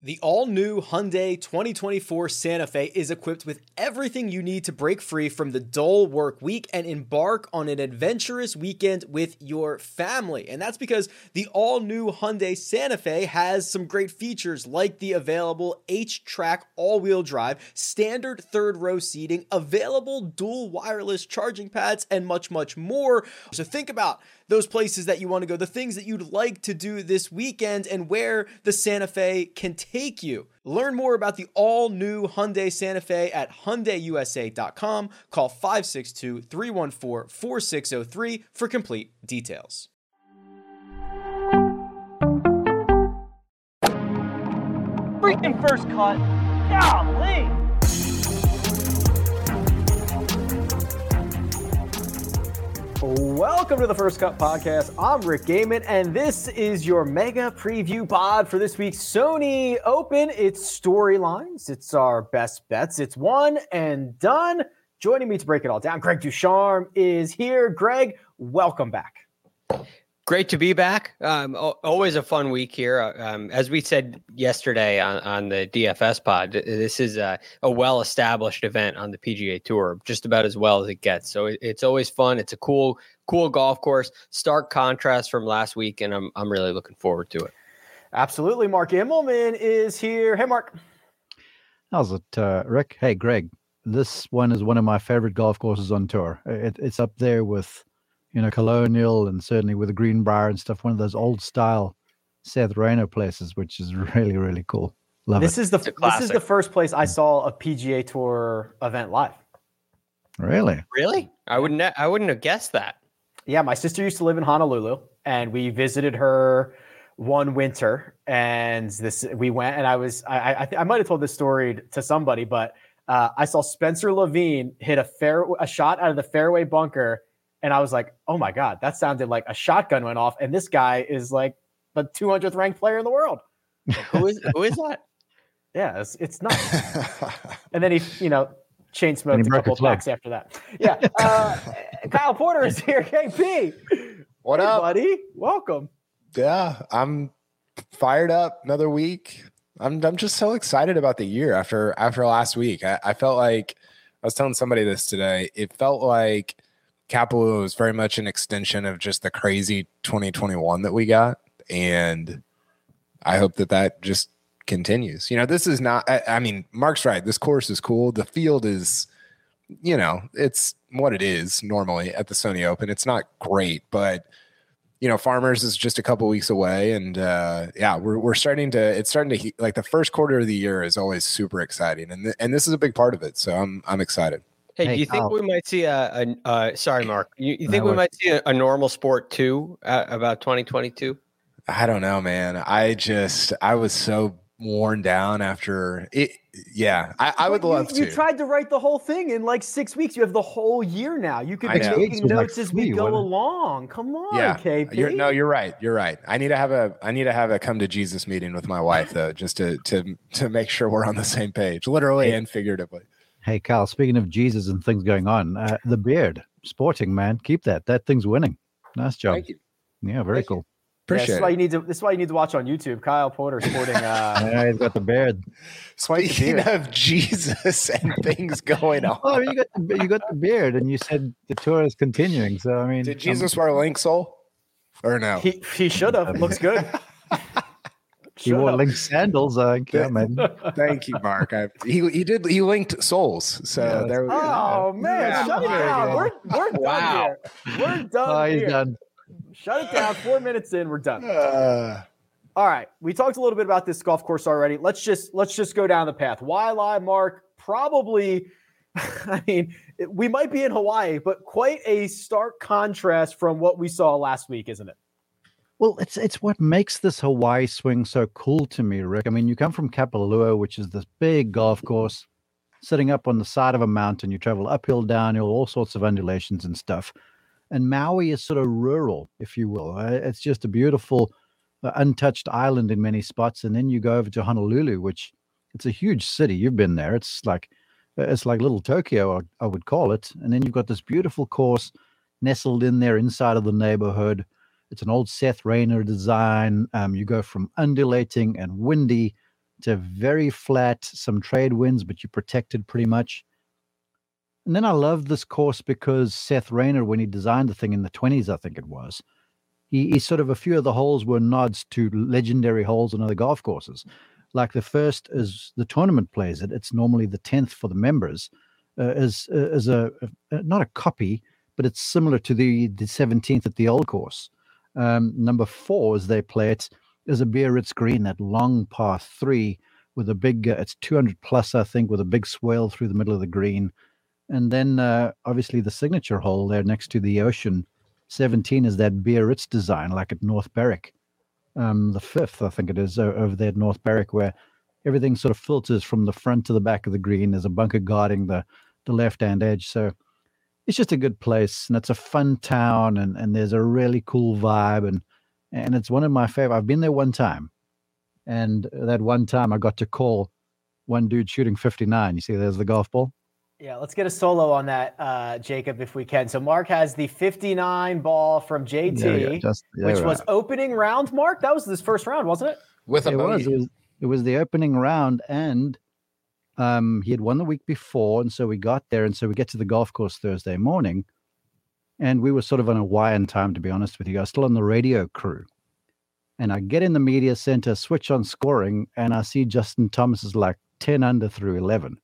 The all-new Hyundai 2024 Santa Fe is equipped with everything you need to break free from the dull work week and embark on an adventurous weekend with your family. And that's because the all-new Hyundai Santa Fe has some great features like the available H-Track all-wheel drive, standard third-row seating, available dual wireless charging pads, and much, much more. So think about those places that you want to go, the things that you'd like to do this weekend, and where the Santa Fe can take you. Learn more about the all-new Hyundai Santa Fe at HyundaiUSA.com. Call 562-314-4603 for complete details. Freaking first cut. Golly. Welcome to the First Cut Podcast. I'm Rick Gaiman, and this is your mega preview pod for this week's Sony Open. It's storylines. It's our best bets. It's one and done. Joining me to break it all down, Greg Ducharme is here. Greg, welcome back. Great to be back. Always a fun week here. As we said yesterday on the DFS pod, this is a well-established event on the PGA Tour, just about as well as it gets. So it's always fun. It's a cool golf course. Stark contrast from last week, and I'm really looking forward to it. Absolutely. Mark Immelman is here. Hey, Mark. How's it, Rick? Hey, Greg. This one is one of my favorite golf courses on tour. It's up there with Colonial and certainly with the Greenbrier and stuff, one of those old style Seth Rayner places, which is really, really cool. This is the first place I saw a PGA Tour event live. Really? I wouldn't have guessed that. Yeah, my sister used to live in Honolulu, and we visited her one winter, and we went, and I might have told this story to somebody, but I saw Spencer Levine hit a shot out of the fairway bunker. And I was like, oh my God, that sounded like a shotgun went off. And this guy is like the 200th ranked player in the world. Who is that? Yeah, it's nuts. And then he, chain smoked a couple of packs after that. Yeah. Kyle Porter is here. KP. What up, buddy? Welcome. Yeah, I'm fired up. Another week. I'm just so excited about the year after last week. I felt like, I was telling somebody this today, it felt like Kapalua was very much an extension of just the crazy 2021 that we got. And I hope that just continues. This is not, Mark's right. This course is cool. The field is, it's what it is normally at the Sony Open. It's not great, but Farmers is just a couple weeks away. And we're starting to, like the first quarter of the year is always super exciting. And this is a big part of it. So I'm excited. Hey, do you think we might see sorry, Mark, you think we might see a normal sport too about 2022? I don't know, man. I was so worn down after it. Yeah, I would love to. You tried to write the whole thing in like 6 weeks. You have the whole year now. You could be taking notes as we go along. Come on, KP. You're right. You're right. I need to have a come to Jesus meeting with my wife though, just to make sure we're on the same page, literally and figuratively. Hey, Kyle, speaking of Jesus and things going on, the beard, sporting, man. Keep that. That thing's winning. Nice job. Thank you. Yeah, very cool. Appreciate this is why you need to watch on YouTube. Kyle Porter sporting. Yeah, he's got the beard. Speaking of Jesus and things going on. Oh, you got the beard, and you said the tour is continuing. So, did Jesus wear a link sole or no? He should have. It looks good. He wore linked sandals. Yeah, man. Thank you, Mark. He linked soles. So there we go. Oh man, shut it down. We're done here. We're done. He's done. Shut it down. 4 minutes in, we're done. All right. We talked a little bit about this golf course already. Let's just go down the path. Why lie, Mark? Probably, we might be in Hawaii, but quite a stark contrast from what we saw last week, isn't it? Well, it's what makes this Hawaii swing so cool to me, Rick. You come from Kapalua, which is this big golf course sitting up on the side of a mountain. You travel uphill, downhill, all sorts of undulations and stuff. And Maui is sort of rural, if you will. It's just a beautiful, untouched island in many spots. And then you go over to Honolulu, which it's a huge city. You've been there. It's like little Tokyo, I would call it. And then you've got this beautiful course nestled in there inside of the neighborhood. It's an old Seth Rayner design. You go from undulating and windy to very flat, some trade winds, but you're protected pretty much. And then I love this course because Seth Rayner, when he designed the thing in the 20s, I think it was, he sort of, a few of the holes were nods to legendary holes on other golf courses. Like the first is the tournament plays it. It's normally the 10th for the members, is a not a copy, but it's similar to the 17th at the old course. Number 4, as they play it, is a Biarritz green, that long par 3 with a big, it's 200 plus, I think, with a big swell through the middle of the green. And then obviously the signature hole there next to the ocean, 17, is that Biarritz design, like at North Berwick. The 5th, I think it is, over there at North Berwick, where everything sort of filters from the front to the back of the green. There's a bunker guarding the left-hand edge. So it's just a good place, and it's a fun town, and there's a really cool vibe, and it's one of my favorite. I've been there one time, and that one time I got to call one dude shooting 59. You see, there's the golf ball. Yeah, let's get a solo on that, Jacob, if we can. So Mark has the 59 ball from JT, which was opening round, Mark. That was this first round, wasn't it? With a bogey. It was the opening round, and he had won the week before, and so we got there, and so we get to the golf course Thursday morning, and we were sort of on a Hawaiian time, to be honest with you. I was still on the radio crew, and I get in the media center, switch on scoring, and I see Justin Thomas is like 10 under through 11.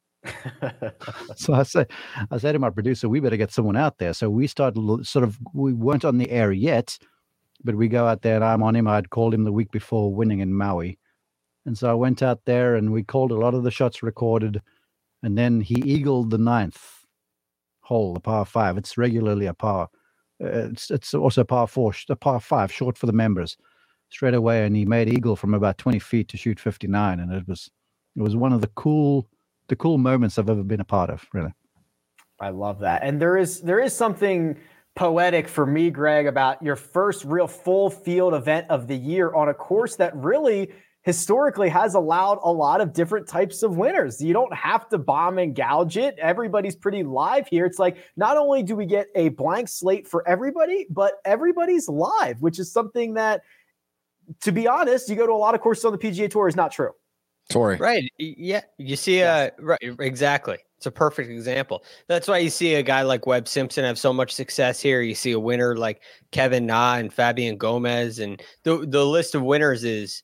So I said to my producer, we better get someone out there. So we started we weren't on the air yet, but we go out there, and I'm on him. I'd called him the week before winning in Maui. And so I went out there, and we called a lot of the shots recorded, and then he eagled the 9th hole, the par 5. It's regularly a par. It's also a par 4, a par 5, short for the members, straight away. And he made eagle from about 20 feet to shoot 59, and it was one of the cool moments I've ever been a part of, really. I love that. And there is something poetic for me, Greg, about your first real full field event of the year on a course that really historically has allowed a lot of different types of winners. You don't have to bomb and gouge it. Everybody's pretty live here. It's like, not only do we get a blank slate for everybody, but everybody's live, which is something that, to be honest, you go to a lot of courses on the PGA Tour is not true. Torrey. Right. Yeah. You see, right. Exactly. It's a perfect example. That's why you see a guy like Webb Simpson have so much success here. You see a winner like Kevin Na and Fabian Gomez, and the list of winners is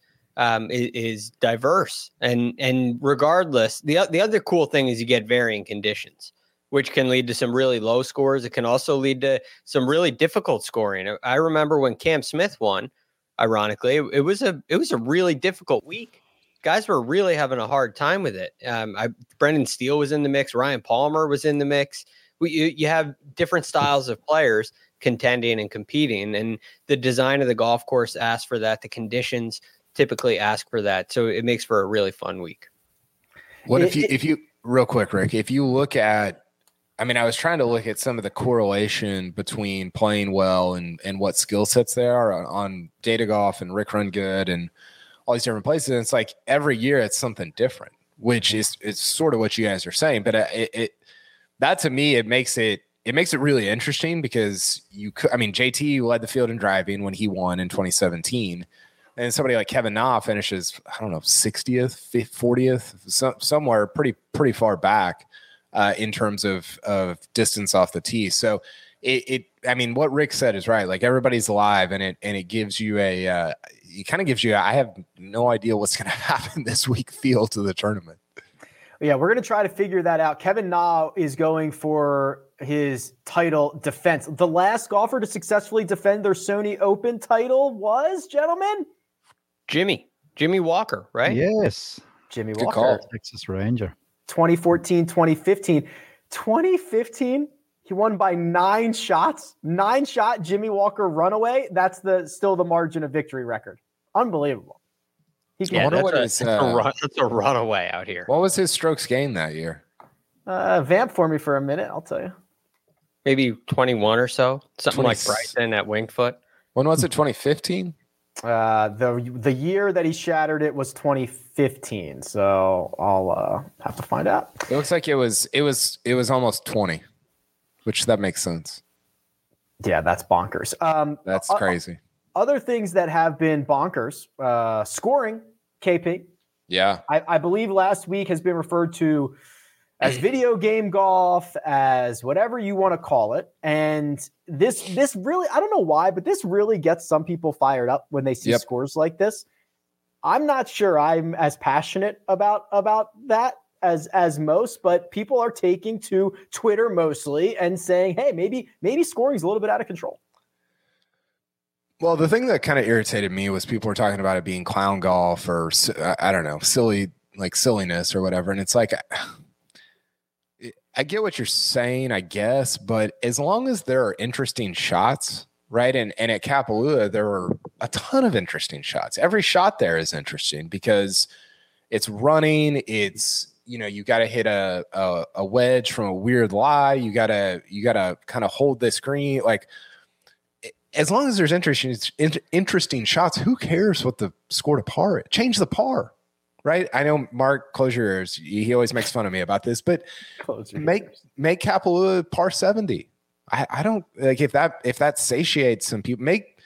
diverse. And regardless, the other cool thing is you get varying conditions, which can lead to some really low scores. It can also lead to some really difficult scoring. I remember when Cam Smith won, ironically, it was a really difficult week. Guys were really having a hard time with it. Brendan Steele was in the mix. Ryan Palmer was in the mix. You have different styles of players contending and competing, and the design of the golf course asks for that. The conditions typically ask for that. So it makes for a really fun week. What if you real quick, Rick, if you look at, I was trying to look at some of the correlation between playing well and what skill sets there are on Data Golf and Rick Run Good and all these different places. And it's like every year it's something different, which is sort of what you guys are saying. But that to me, it makes it really interesting because JT led the field in driving when he won in 2017. And somebody like Kevin Na finishes, 60th, 40th, somewhere pretty far back in terms of distance off the tee. So what Rick said is right. Like, everybody's alive, and it gives you it kind of gives you I have no idea what's going to happen this week feel to the tournament. Yeah, we're going to try to figure that out. Kevin Na is going for his title defense. The last golfer to successfully defend their Sony Open title was, gentlemen? Jimmy Walker, right? Yes. Jimmy Good Walker. call. Texas Ranger. 2014, 2015. 2015, he won by 9 shots. 9-shot Jimmy Walker runaway. That's still the margin of victory record. Unbelievable. That's a runaway out here. What was his strokes gained that year? Vamp for me for a minute, I'll tell you. Maybe 21 or so. Something like Bryson at Winged Foot. When was it, 2015? The year that he shattered it was 2015. So I'll have to find out. It looks like it was almost 20, which that makes sense. Yeah, that's bonkers. That's crazy. Other things that have been bonkers, scoring, KP. Yeah. I believe last week has been referred to as video game golf, as whatever you want to call it. And this really, I don't know why, but this really gets some people fired up when they see scores like this. I'm not sure I'm as passionate about that as most, but people are taking to Twitter mostly and saying, hey, maybe scoring's a little bit out of control. Well, the thing that kind of irritated me was people were talking about it being clown golf or, I don't know, silliness or whatever. And it's like, I get what you're saying, I guess, but as long as there are interesting shots, right? And at Kapalua, there were a ton of interesting shots. Every shot there is interesting because it's running. It's, you got to hit a wedge from a weird lie. You got to kind of hold this green. Like, as long as there's interesting shots, who cares what the score to par is? Change the par. Right. I know Mark, close your ears. He always makes fun of me about this, but make Kapalua par 70. I don't like if that satiates some people, make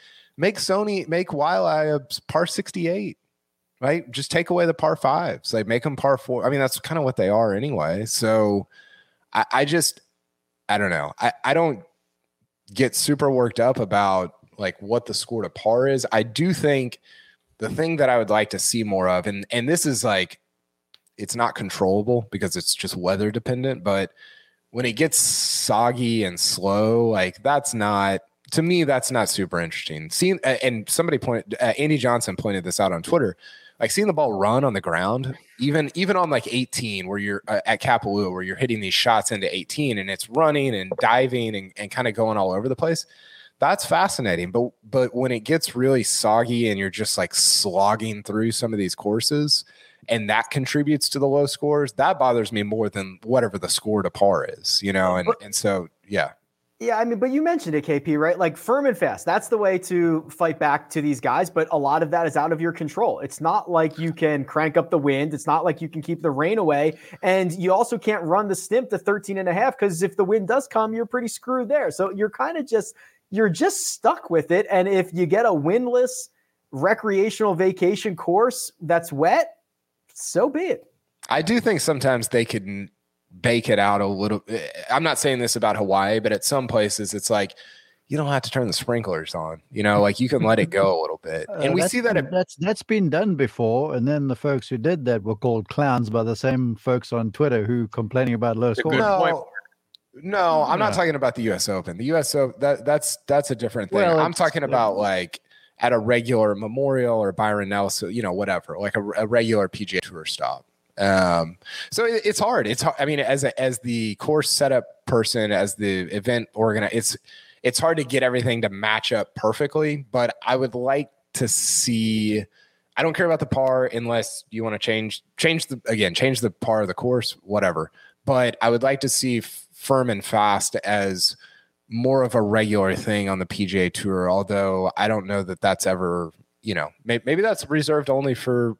Waialae a par 68, right? Just take away the par 5s, like make them par 4. I mean, that's kind of what they are anyway. So I don't know. I don't get super worked up about like what the score to par is. I do think the thing that I would like to see more of, and this is like, it's not controllable because it's just weather dependent, but when it gets soggy and slow, like that's not super interesting. Seeing, and somebody Andy Johnson pointed this out on Twitter, like seeing the ball run on the ground, even on like 18, where you're at Kapalua, where you're hitting these shots into 18 and it's running and diving and kind of going all over the place. That's fascinating. But when it gets really soggy and you're just like slogging through some of these courses and that contributes to the low scores, that bothers me more than whatever the score to par is, and so, yeah. Yeah, I mean, but you mentioned it, KP, right? Like firm and fast. That's the way to fight back to these guys, but a lot of that is out of your control. It's not like you can crank up the wind. It's not like you can keep the rain away. And you also can't run the stimp to 13.5 because if the wind does come, you're pretty screwed there. So you're kind of you're just stuck with it. And if you get a windless recreational vacation course that's wet, so be it. I do think sometimes they could bake it out a little. I'm not saying this about Hawaii, but at some places it's like you don't have to turn the sprinklers on. Like you can let it go a little bit. And we see that that's been done before. And then the folks who did that were called clowns by the same folks on Twitter who complaining about low scores. No, I'm not talking about the U.S. Open. The U.S. Open, that's a different thing. Well, I'm talking about like at a regular Memorial or Byron Nelson, whatever, like a regular PGA Tour stop. So it's hard. It's hard. I mean, as the course setup person, as the event organizer, it's hard to get everything to match up perfectly. But I would like to see. I don't care about the par unless you want to change the par of the course, whatever. But I would like to see firm and fast as more of a regular thing on the PGA Tour. Although I don't know that that's ever, maybe that's reserved only for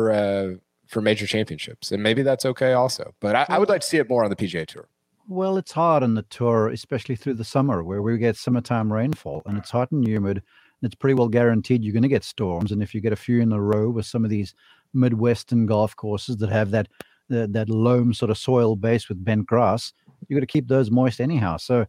major championships, and maybe that's okay also. But I would like to see it more on the PGA Tour. Well, it's hard on the tour, especially through the summer where we get summertime rainfall and it's hot and humid. And it's pretty well guaranteed you're going to get storms. And if you get a few in a row with some of these Midwestern golf courses that have that loam sort of soil base with bent grass, you got to keep those moist anyhow. So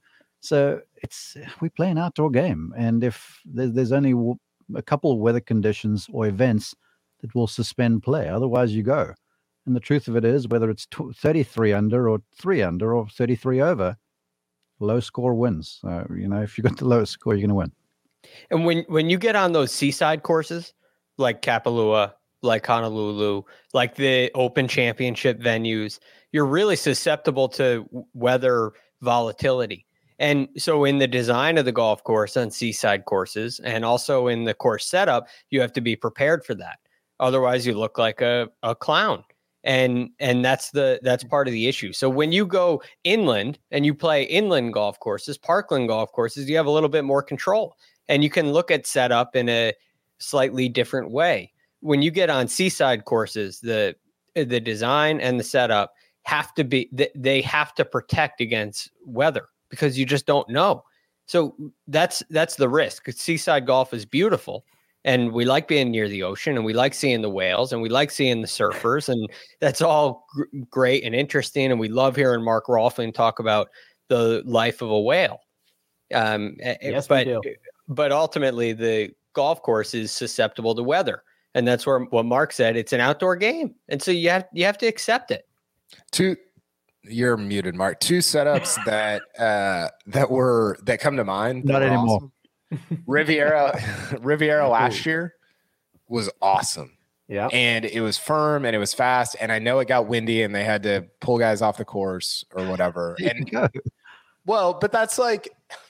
we play an outdoor game, and if there's only a couple of weather conditions or events that will suspend play, otherwise you go. And the truth of it is, whether it's 33 under or 3 under or 33 over, low score wins. If you got the lowest score, you're going to win. And when you get on those seaside courses like Kapalua, like Honolulu, like the Open Championship venues, you're really susceptible to weather volatility. And so in the design of the golf course on seaside courses and also in the course setup, you have to be prepared for that. Otherwise you look like a clown. And that's part of the issue. So when you go inland and you play inland golf courses, parkland golf courses, you have a little bit more control and you can look at setup in a slightly different way. When you get on seaside courses, the design and the setup they have to protect against weather because you just don't know. So that's the risk. Seaside golf is beautiful, And we like being near the ocean, and we like seeing the whales, and we like seeing the surfers, and that's all great and interesting. And we love hearing Mark Rolfing talk about the life of a whale. Yes, we do. But ultimately, the golf course is susceptible to weather, and that's where what Mark said. It's an outdoor game, and so you have to accept it. You're muted, Mark. Two setups that come to mind. Not anymore. Awesome. Riviera last year was awesome. Yeah. And it was firm and it was fast. And I know it got windy and they had to pull guys off the course or whatever. And well, but that's like,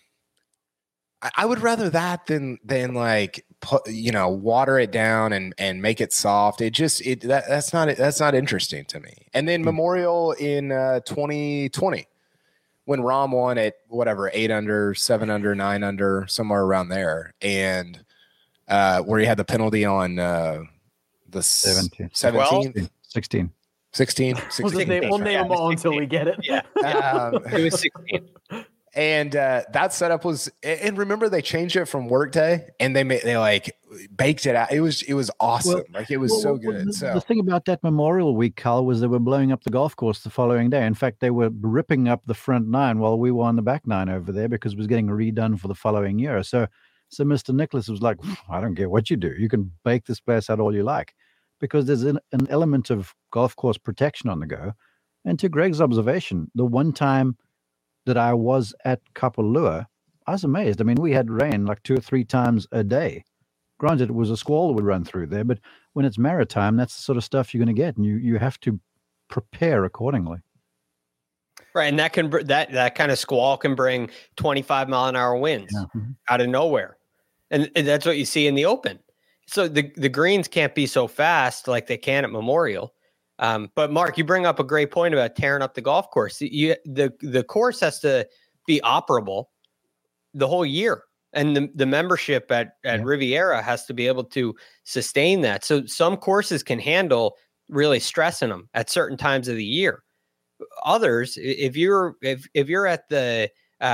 I would rather that than like, water it down and make it soft. That's not interesting to me. And then Memorial in 2020. When Rahm won at whatever, 8 under, 7 under, 9 under, somewhere around there, and where he had the penalty on the 17, 16. We'll name them all until we get it. Yeah. It was 16. And that setup was, and remember they changed it from Workday, and they like baked it out. It was awesome. It was so good. The thing about that Memorial Week, Carl, was they were blowing up the golf course the following day. In fact, they were ripping up the front nine while we were on the back nine over there because it was getting redone for the following year. So Mr. Nicholas was like, I don't care what you do. You can bake this place out all you like, because there's an element of golf course protection on the go. And to Greg's observation, the one time that I was at Kapalua, I was amazed. I mean, we had rain like 2 or 3 times a day. Granted, it was a squall that would run through there, but when it's maritime, that's the sort of stuff you're going to get, and you have to prepare accordingly. Right, and that kind of squall can bring 25-mile-an-hour winds out of nowhere, and that's what you see in the Open. So the greens can't be so fast like they can at Memorial. But Mark, you bring up a great point about tearing up the golf course. The course has to be operable the whole year, and the membership at Riviera has to be able to sustain that. So some courses can handle really stressing them at certain times of the year. Others, if you're at the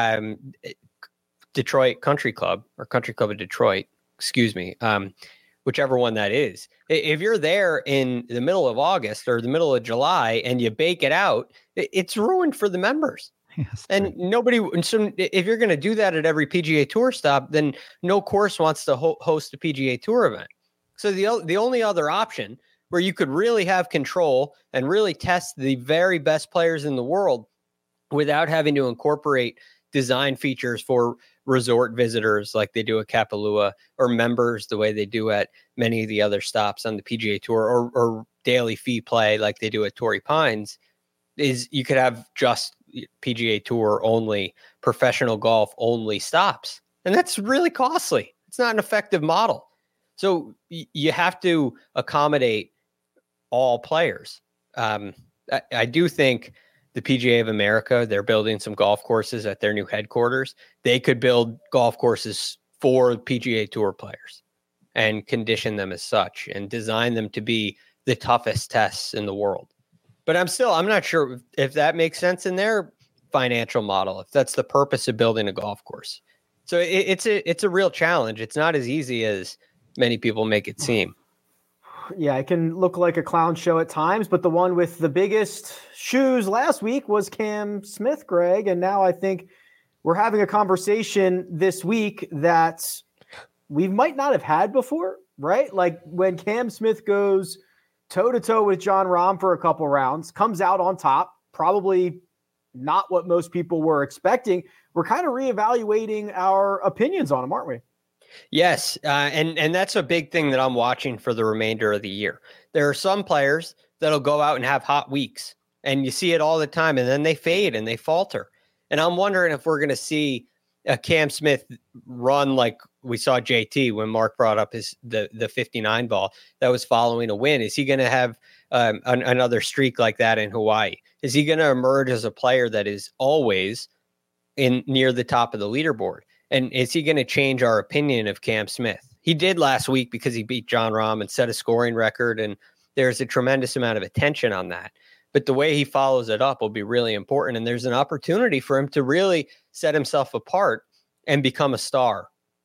Detroit Country Club or Country Club of Detroit, whichever one that is. If you're there in the middle of August or the middle of July and you bake it out, it's ruined for the members. Yes, and so if you're going to do that at every PGA Tour stop, then no course wants to host a PGA Tour event. So the only other option where you could really have control and really test the very best players in the world without having to incorporate design features for resort visitors like they do at Kapalua, or members the way they do at many of the other stops on the PGA Tour, or daily fee play like they do at Torrey Pines, is you could have just PGA Tour only, professional golf only stops. And that's really costly. It's not an effective model. So you have to accommodate all players. I do think the PGA of America, they're building some golf courses at their new headquarters. They could build golf courses for PGA Tour players and condition them as such and design them to be the toughest tests in the world. But I'm not sure if that makes sense in their financial model, if that's the purpose of building a golf course. So it's a real challenge. It's not as easy as many people make it seem. Yeah, it can look like a clown show at times, but the one with the biggest shoes last week was Cam Smith, Greg. And now I think we're having a conversation this week that we might not have had before, right? Like when Cam Smith goes toe-to-toe with Jon Rahm for a couple rounds, comes out on top, probably not what most people were expecting. We're kind of reevaluating our opinions on him, aren't we? Yes, and that's a big thing that I'm watching for the remainder of the year. There are some players that'll go out and have hot weeks, and you see it all the time, and then they fade and they falter. And I'm wondering if we're going to see a Cam Smith run like we saw JT when Mark brought up the 59 ball that was following a win. Is he going to have another streak like that in Hawaii? Is he going to emerge as a player that is always near the top of the leaderboard? And is he going to change our opinion of Cam Smith? He did last week because he beat Jon Rahm and set a scoring record, and there's a tremendous amount of attention on that. But the way he follows it up will be really important, and there's an opportunity for him to really set himself apart and become a star.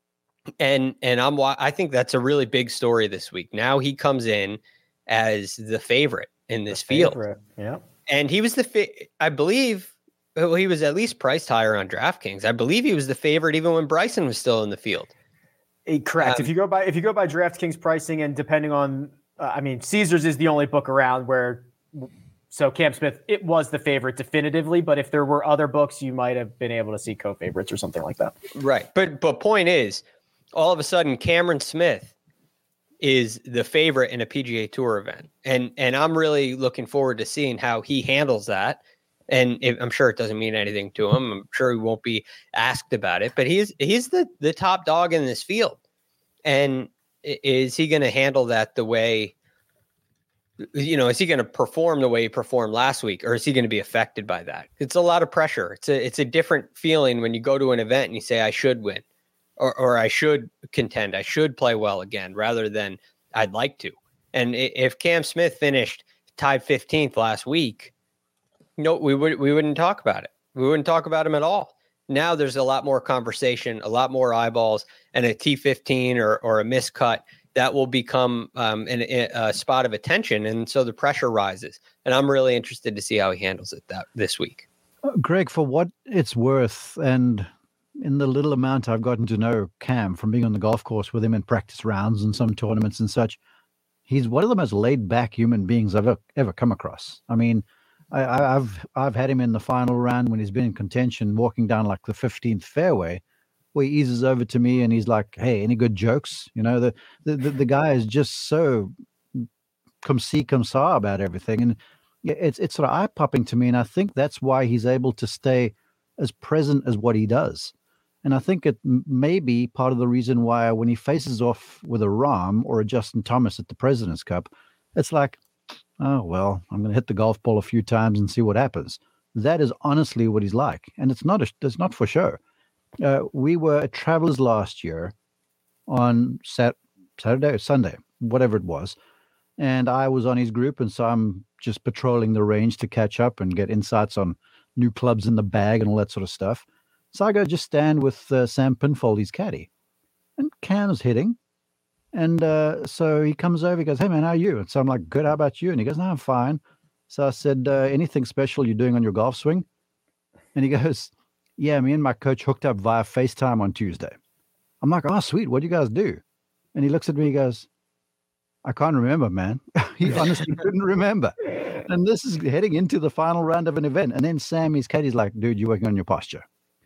I think that's a really big story this week. Now he comes in as the favorite in this field. Yeah. And he was I believe, well, he was at least priced higher on DraftKings. I believe he was the favorite even when Bryson was still in the field. Correct. If you go by DraftKings pricing, and depending on, Caesars is the only book around so Cam Smith, it was the favorite definitively, but if there were other books, you might have been able to see co-favorites or something like that. Right. But point is, all of a sudden, Cameron Smith is the favorite in a PGA Tour event. And I'm really looking forward to seeing how he handles that. And I'm sure it doesn't mean anything to him. I'm sure he won't be asked about it, but he's the top dog in this field. And is he going to handle that the way, is he going to perform the way he performed last week, or is he going to be affected by that? It's a lot of pressure. It's a different feeling when you go to an event and you say, I should win, or I should contend, I should play well again, rather than I'd like to. And if Cam Smith finished tied 15th last week, we wouldn't talk about it. We wouldn't talk about him at all. Now there's a lot more conversation, a lot more eyeballs, and a T15 or a miscut that will become a spot of attention. And so the pressure rises. And I'm really interested to see how he handles it this week. Greg, for what it's worth, and in the little amount I've gotten to know Cam from being on the golf course with him in practice rounds and some tournaments and such, he's one of the most laid back human beings I've ever come across. I mean, I've had him in the final round when he's been in contention, walking down like the 15th fairway, where he eases over to me and he's like, "Hey, any good jokes?" The guy is just so come see, come saw about everything, and it's sort of eye popping to me. And I think that's why he's able to stay as present as what he does. And I think it may be part of the reason why when he faces off with a Rahm or a Justin Thomas at the President's Cup, it's like, oh, well, I'm going to hit the golf ball a few times and see what happens. That is honestly what he's like. And it's not for show. We were at Travelers last year on Saturday or Sunday, whatever it was. And I was on his group. And so I'm just patrolling the range to catch up and get insights on new clubs in the bag and all that sort of stuff. So I go just stand with Sam Pinfold, his caddy. And Cam's hitting. And so he comes over, he goes, "Hey, man, how are you?" And so I'm like, "Good, how about you?" And he goes, "No, I'm fine." So I said, "Anything special you're doing on your golf swing?" And he goes, "Yeah, me and my coach hooked up via FaceTime on Tuesday." I'm like, "Oh, sweet. What do you guys do?" And he looks at me, he goes, "I can't remember, man." He honestly couldn't remember. And this is heading into the final round of an event. And then Sam, his caddy's like, "Dude, you're working on your posture."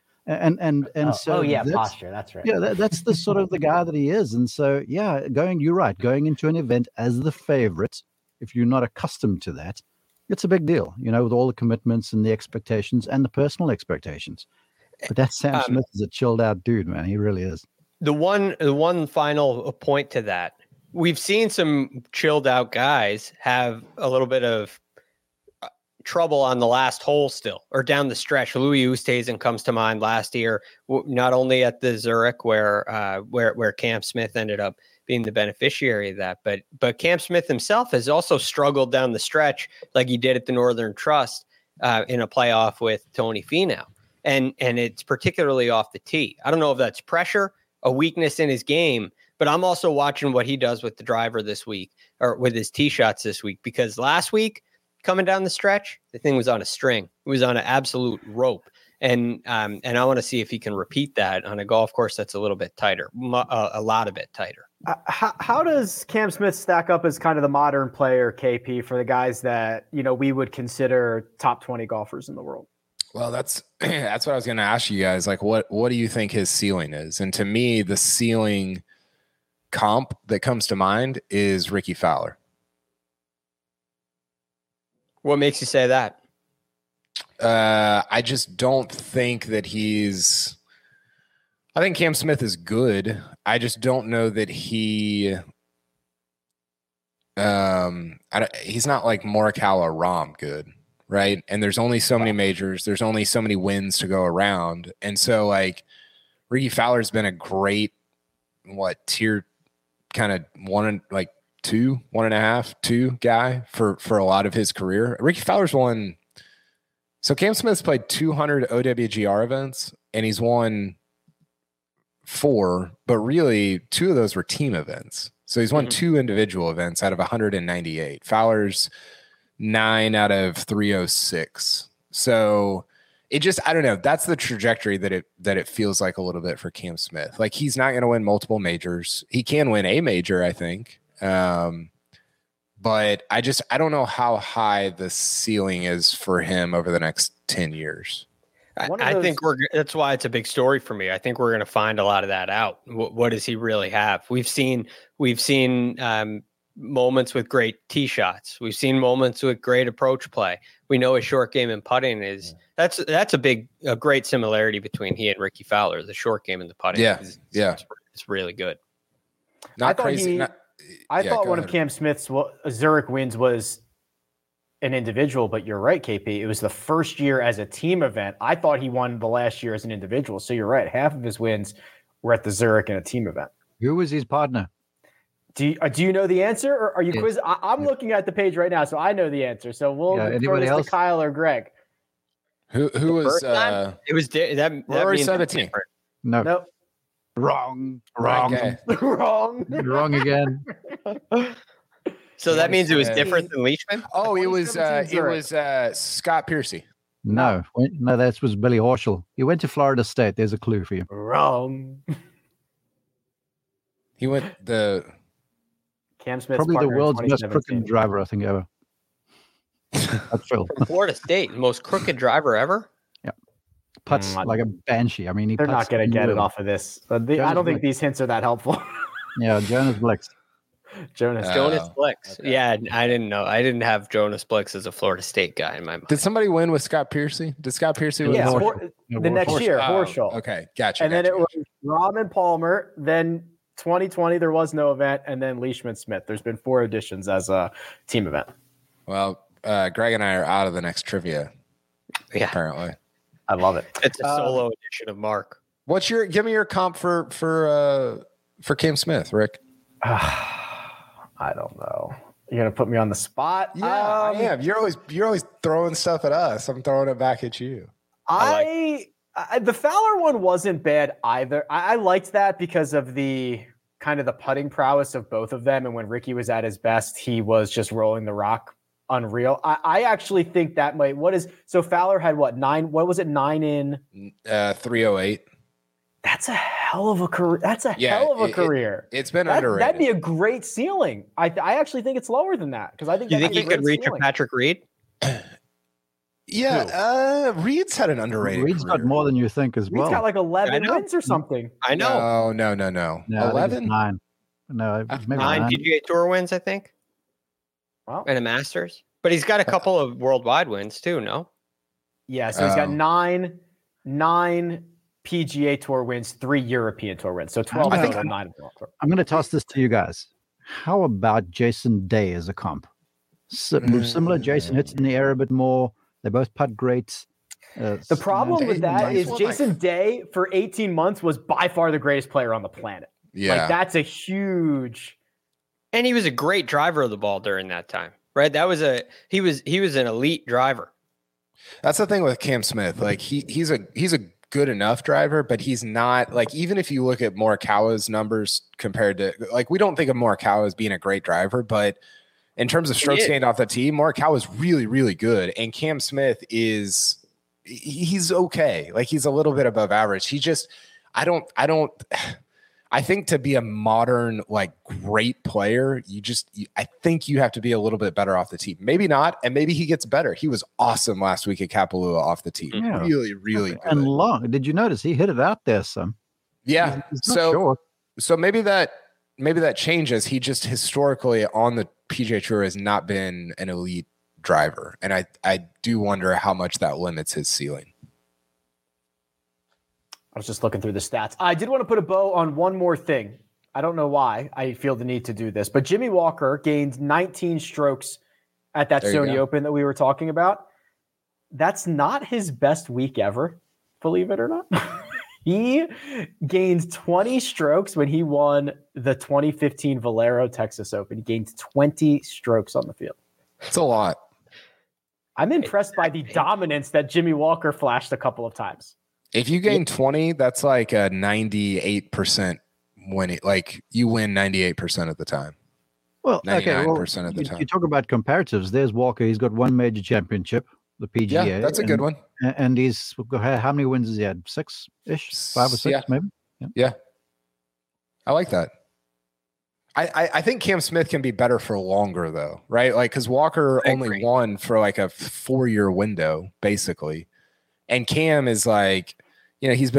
So posture. That's right. Yeah, that's the sort of the guy that he is. And so, yeah, you're right. Going into an event as the favorite, if you're not accustomed to that, it's a big deal, with all the commitments and the expectations and the personal expectations. But that Sam Smith is a chilled out dude, man. He really is. The one final point to that, we've seen some chilled out guys have a little bit of trouble on the last hole still, or down the stretch. Louis Oosthuizen comes to mind last year, not only at the Zurich where Cam Smith ended up being the beneficiary of that, but Cam Smith himself has also struggled down the stretch like he did at the Northern Trust in a playoff with Tony Finau, and it's particularly off the tee. I don't know if that's pressure, a weakness in his game, but I'm also watching what he does with the driver this week, or with his tee shots this week, because last week, coming down the stretch, the thing was on a string. It was on an absolute rope. And I want to see if he can repeat that on a golf course that's a little bit tighter, a lot of bit tighter. How does Cam Smith stack up as kind of the modern player, KP, for the guys that, we would consider top 20 golfers in the world? Well, that's what I was going to ask you guys. Like, what do you think his ceiling is? And to me, the ceiling comp that comes to mind is Ricky Fowler. What makes you say that? I just don't think that I think Cam Smith is good. I just don't know that he's not like Morikawa Rahm good, right? And there's only so many majors. There's only so many wins to go around. And so, like, Ricky Fowler's been a great, tier kind of 2 guy for a lot of his career. Ricky Fowler's won. So Cam Smith's played 200 OWGR events, and he's won 4, but really 2 of those were team events. So he's won 2 individual events out of 198. Fowler's 9 out of 306. So it just, I don't know. That's the trajectory that it feels like a little bit for Cam Smith. Like, he's not going to win multiple majors. He can win a major, I think. But I don't know how high the ceiling is for him over the next 10 years. I think that's why it's a big story for me. I think we're going to find a lot of that out. What does he really have? We've seen moments with great tee shots. We've seen moments with great approach play. We know his short game and putting is that's a great similarity between he and Ricky Fowler. The short game and the putting. It's really good. Not crazy. I thought one of Cam Smith's Zurich wins was an individual, but you're right, KP. It was the first year as a team event. I thought he won the last year as an individual. So you're right. Half of his wins were at the Zurich in a team event. Who was his partner? Do you know the answer, or are you quiz? I'm looking at the page right now, so I know the answer. So we'll throw this to Kyle or Greg. Who was? It was that Rory 17. No. Wrong. Okay. Wrong again. So that means it was different than Leishman? Oh, it was Scott Piercy. No, that was Billy Horschel. He went to Florida State. There's a clue for you. Wrong. He went Cam Smith's probably the partner in world's most 2017. crooked driver, I think, ever. That's Phil. From Florida State, most crooked driver ever? Yeah. Putts like a banshee. I mean, they're not going to get it off of this. I don't think these hints are that helpful. Yeah, Jonas Blix. Jonas Blix. Okay. Yeah, I didn't know. I didn't have Jonas Blix as a Florida State guy in my mind. Did somebody win with Scott Piercy? Did Scott Piercy win? Yeah, with the next year, Horschel. Okay, gotcha. And then it was Rahm and Palmer. Then 2020, there was no event. And then Leishman Smith. There's been 4 editions as a team event. Well, Greg and I are out of the next trivia. Yeah, apparently. I love it. It's a solo edition of Mark. Give me your comp for Cam Smith, Rick? I don't know. You're gonna put me on the spot. Yeah, I am. You're always throwing stuff at us. I'm throwing it back at you. The Fowler one wasn't bad either. I liked that because of the kind of the putting prowess of both of them. And when Ricky was at his best, he was just rolling the rock unreal. I actually think that might. So Fowler had 9? What was it? 9 in 308. That's a hell of a career. Hell of a career. It's been underrated. That'd be a great ceiling. I actually think it's lower than that because I think. You think he could reach a Patrick Reed? Yeah, Reed's had an underrated. Reed's career. got more than you think as well. Reed's got like 11 wins or something. I know. No. 11? 9. No, maybe 9 PGA Tour wins, I think. Wow. And a Masters. But he's got a couple of worldwide wins too, no? Yeah, so he's got 9 PGA Tour wins, 3 European Tour wins. So 12 total, 9 World Tour. I'm going to toss this to you guys. How about Jason Day as a comp? Similar. Jason hits in the air a bit more. They both putt great. The problem with that is Jason Day for 18 months was by far the greatest player on the planet. Yeah. Like that's a huge. And he was a great driver of the ball during that time, right? He was an elite driver. That's the thing with Cam Smith. Like he's a good enough driver, but he's not like, even if you look at Morikawa's numbers compared to, like, we don't think of Morikawa as being a great driver, but in terms of strokes gained off the tee, Morikawa is really, really good. And Cam Smith he's okay. Like he's a little bit above average. He just, I think to be a modern, like, great player, I think you have to be a little bit better off the tee. Maybe not, and maybe he gets better. He was awesome last week at Kapalua off the tee. Yeah. Really, really good. And long. Did you notice he hit it out there some? Yeah. So maybe that changes. He just historically on the PGA Tour has not been an elite driver, and I do wonder how much that limits his ceiling. I was just looking through the stats. I did want to put a bow on one more thing. I don't know why I feel the need to do this, but Jimmy Walker gained 19 strokes at that Sony Open that we were talking about. That's not his best week ever, believe it or not. He gained 20 strokes when he won the 2015 Valero Texas Open. He gained 20 strokes on the field. It's a lot. I'm impressed by the dominance that Jimmy Walker flashed a couple of times. If you gain 20, that's like a 98% winning. Like you win 98% of the time. Well, okay. Well, 99% of the time. you talk about comparatives. There's Walker. He's got one major championship, the PGA. Yeah, that's a good one. And he's how many wins has he had? 6-ish, 5 or 6, maybe. Yeah, I like that. I think Cam Smith can be better for longer though, right? Like because Walker only won for like a 4-year window, basically, and Cam is like, he's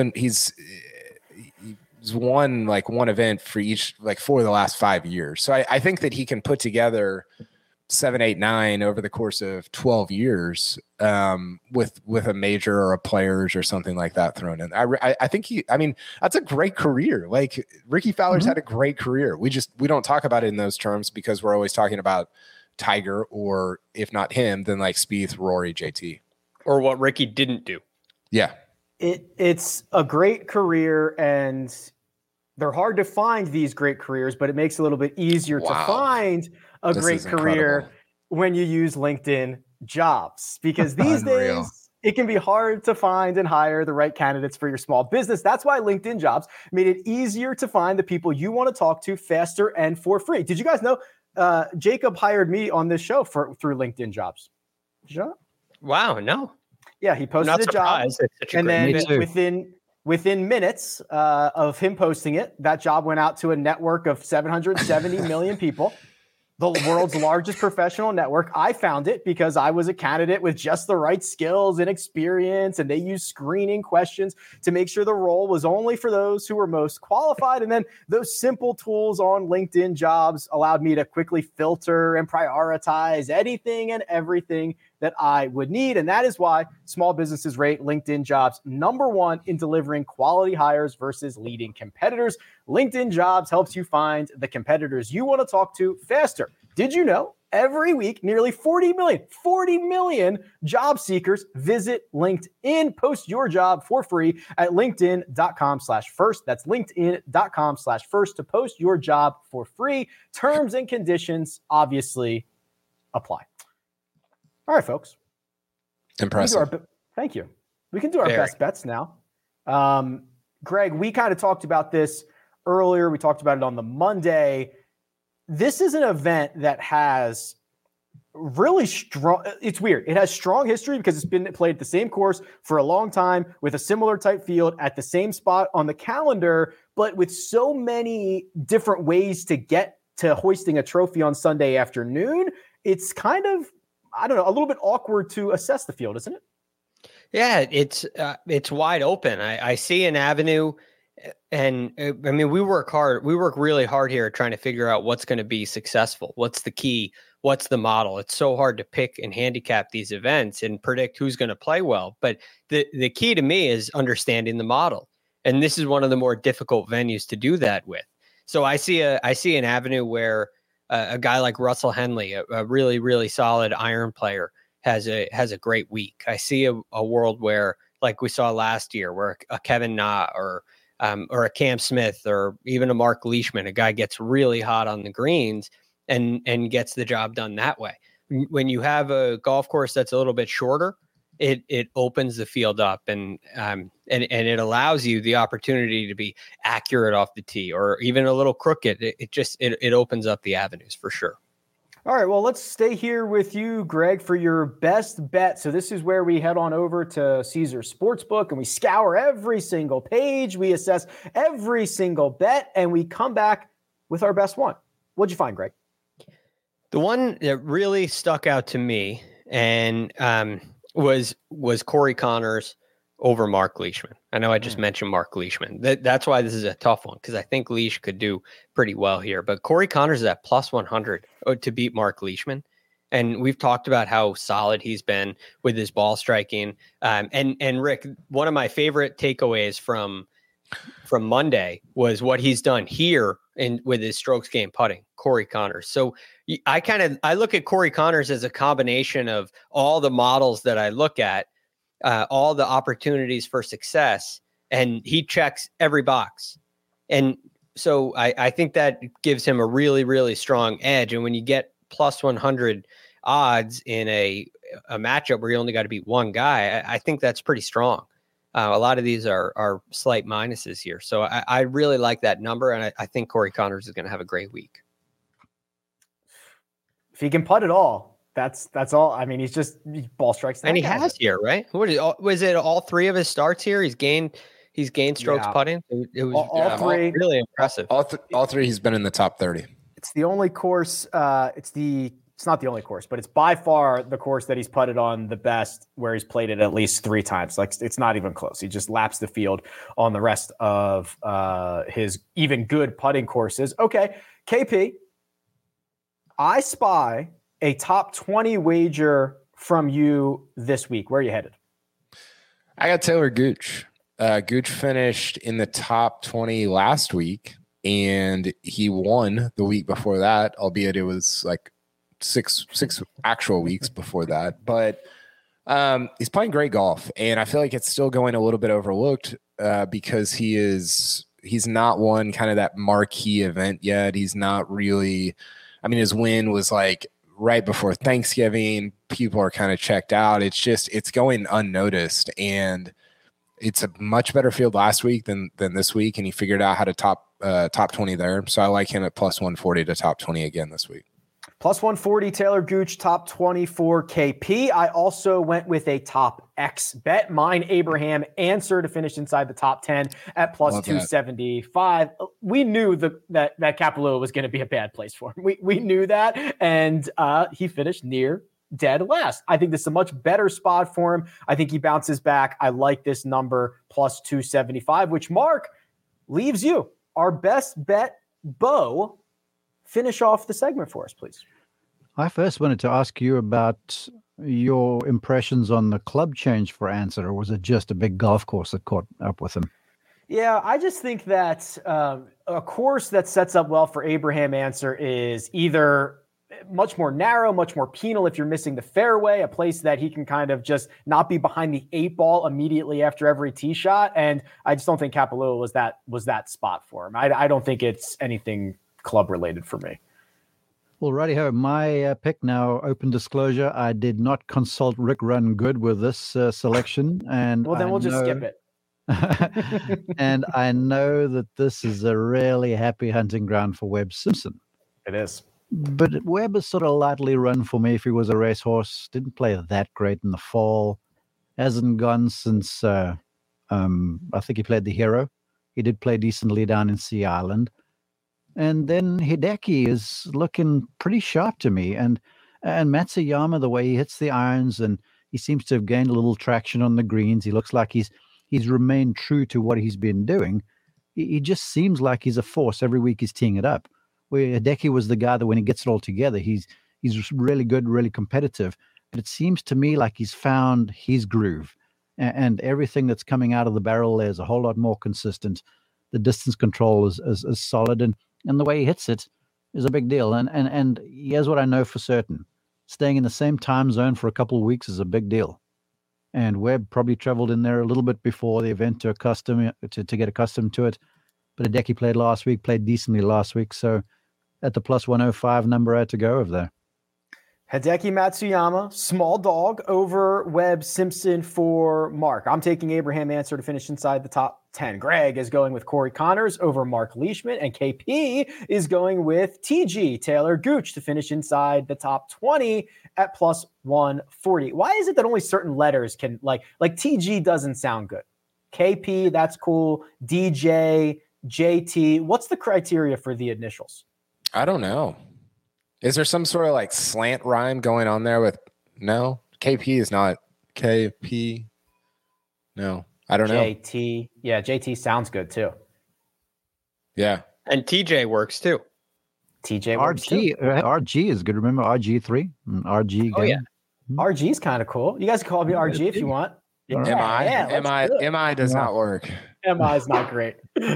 won like one event for each, like for the last 5 years. So I think that he can put together 7, 8, 9 over the course of 12 years with a major or a players or something like that thrown in. I think that's a great career. Like Ricky Fowler's had a great career. We don't talk about it in those terms because we're always talking about Tiger, or if not him, then like Spieth, Rory, JT. Or what Ricky didn't do. Yeah. It's a great career, and they're hard to find these great careers, but it makes it a little bit easier to find a great career when you use LinkedIn Jobs, because these days it can be hard to find and hire the right candidates for your small business. That's why LinkedIn Jobs made it easier to find the people you want to talk to faster and for free. Did you guys know Jacob hired me on this show through LinkedIn Jobs? Did you know that? Wow, no. Yeah, he posted a job, and then within minutes of him posting it, that job went out to a network of 770 million people, the world's largest professional network. I found it because I was a candidate with just the right skills and experience, and they used screening questions to make sure the role was only for those who were most qualified. And then those simple tools on LinkedIn Jobs allowed me to quickly filter and prioritize anything and everything that I would need. And that is why small businesses rate LinkedIn Jobs #1 in delivering quality hires versus leading competitors. LinkedIn Jobs helps you find the competitors you want to talk to faster. Did you know every week, nearly 40 million job seekers visit LinkedIn? Post your job for free at linkedin.com/first. That's linkedin.com/first to post your job for free. Terms and conditions obviously apply. All right, folks. Impressive. Thank you. We can do our best bets now. Greg, we kind of talked about this earlier. We talked about it on the Monday. This is an event that has really strong, it's weird. It has strong history because it's been played at the same course for a long time with a similar type field at the same spot on the calendar, but with so many different ways to get to hoisting a trophy on Sunday afternoon, it's kind of, I don't know, a little bit awkward to assess the field, isn't it? Yeah, it's wide open. I see an avenue, and I mean, we work really hard here trying to figure out what's going to be successful. What's the key? What's the model? It's so hard to pick and handicap these events and predict who's going to play well. But the key to me is understanding the model. And this is one of the more difficult venues to do that with. So I see an avenue where a guy like Russell Henley, a really, really solid iron player, has a great week. I see a world where, like we saw last year, where a Kevin Na or a Cam Smith or even a Mark Leishman, a guy gets really hot on the greens and gets the job done that way. When you have a golf course that's a little bit shorter, it opens the field up and it allows you the opportunity to be accurate off the tee or even a little crooked. It opens up the avenues for sure. All right, well, let's stay here with you, Greg, for your best bet. So this is where we head on over to Caesars Sportsbook and we scour every single page. We assess every single bet and we come back with our best one. What'd you find, Greg? The one that really stuck out to me and was Corey Connors over Mark Leishman. I know I just mentioned Mark Leishman. That's why this is a tough one, because I think Leish could do pretty well here. But Corey Connors is at plus 100 to beat Mark Leishman. And we've talked about how solid he's been with his ball striking. And Rick, one of my favorite takeaways from Monday was what he's done here with his strokes game putting, Corey Connors. So I look at Corey Connors as a combination of all the models that I look at, all the opportunities for success, and he checks every box. And so I think that gives him a really, really strong edge. And when you get plus 100 odds in a matchup where you only got to beat one guy, I think that's pretty strong. A lot of these are slight minuses here. So I really like that number, and I think Corey Conners is going to have a great week. If he can putt it all, that's all. I mean, he's ball strikes. And he has here, right? Was it all three of his starts here? He's gained strokes putting. It was all three. Really impressive. All three, he's been in the top 30. It's the only course. It's not the only course, but it's by far the course that he's putted on the best, where he's played it at least 3 times. Like, it's not even close. He just laps the field on the rest of his even good putting courses. Okay, KP, I spy a top 20 wager from you this week. Where are you headed? I got Taylor Gooch. Gooch finished in the top 20 last week, and he won the week before that, albeit it was like six actual weeks before that. But he's playing great golf, and I feel like it's still going a little bit overlooked because he's not won kind of that marquee event yet. He's not really, I mean, his win was like right before Thanksgiving. People are kind of checked out. It's going unnoticed, and it's a much better field last week than this week, and he figured out how to top 20 there. So I like him at plus 140 to top 20 again this week. Plus 140, Taylor Gooch, top 24 KP. I also went with a top X bet. Mine, Abraham Answer, to finish inside the top 10 at plus 275. We knew that Kapalua was going to be a bad place for him. We knew that, and he finished near dead last. I think this is a much better spot for him. I think he bounces back. I like this number, plus 275, which, Mark, leaves you our best bet, Bo. Finish off the segment for us, please. I first wanted to ask you about your impressions on the club change for Answer, or was it just a big golf course that caught up with him? Yeah, I just think that a course that sets up well for Abraham Answer is either much more narrow, much more penal if you're missing the fairway, a place that he can kind of just not be behind the 8 ball immediately after every tee shot. And I just don't think Kapalua was that spot for him. I don't think it's anything club related for me. Well, righty-ho, my pick now, open disclosure, I did not consult Rick Run Good with this selection. And well, then we'll just skip it. And I know that this is a really happy hunting ground for Webb Simpson. It is. But Webb is sort of lightly run for me if he was a racehorse. Didn't play that great in the fall. Hasn't gone since, I think he played the Hero. He did play decently down in Sea Island. And then Hideki is looking pretty sharp to me. And Matsuyama, the way he hits the irons, and he seems to have gained a little traction on the greens. He looks like he's remained true to what he's been doing. He just seems like he's a force. Every week he's teeing it up. Where Hideki was the guy that when he gets it all together, he's really good, really competitive. But it seems to me like he's found his groove. And everything that's coming out of the barrel there is a whole lot more consistent. The distance control is solid. And the way he hits it is a big deal. And here's what I know for certain. Staying in the same time zone for a couple of weeks is a big deal. And Webb probably traveled in there a little bit before the event to get accustomed to it. But Hideki played decently last week. So at the plus 105 number, I had to go over there. Hideki Matsuyama, small dog over Webb Simpson for Mark. I'm taking Abraham Answer to finish inside the top 10. Greg is going with Corey Conners over Mark Leishman, and KP is going with TG Taylor Gooch to finish inside the top 20 at plus 140. Why is it that only certain letters can, like TG doesn't sound good? KP, that's cool. DJ, JT. What's the criteria for the initials? I don't know. Is there some sort of like slant rhyme going on there with no? KP is not KP. No, I don't know. JT. Yeah, JT sounds good too. Yeah. And TJ works too. TJ works too. RG is good. Remember RG3? RG. Oh, yeah. RG is kind of cool. You guys can call me RG if you want. Yeah. MI does not work. MI is not great.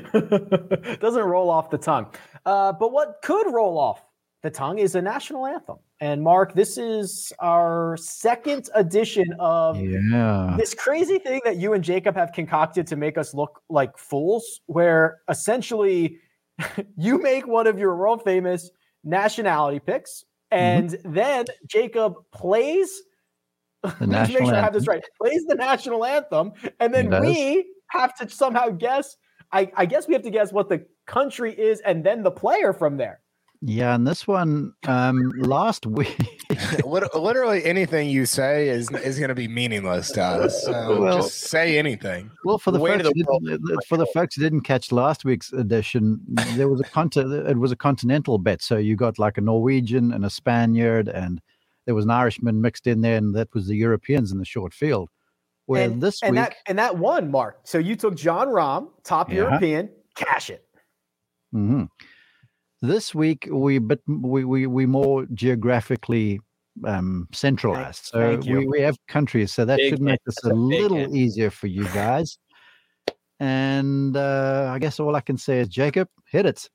Doesn't roll off the tongue. But what could roll off the tongue is a national anthem. And Mark, this is our second edition of this crazy thing that you and Jacob have concocted to make us look like fools, where essentially you make one of your world famous nationality picks, and then Jacob plays The Let's make national sure I have anthem. this right. Plays the national anthem, and He then does. we have to somehow guess. I guess we have to guess what the country is, and then the player from there. Yeah, and this one last week. Literally anything you say is going to be meaningless to us. So Well- just say anything. Well, for the Way folks to who the world. who didn't catch last week's edition, there was it was a continental bet. So you got like a Norwegian and a Spaniard, and there was an Irishman mixed in there, and that was the Europeans in the short field. Where and, this and week, that won, Mark. So you took John Rahm, top Yeah. European, cash it. Mhm. This week we more geographically centralized. So Thank you. we have countries, so that Big should make hint. this That's a a big little hint. easier for you guys. And I guess all I can say is, Jacob, hit it.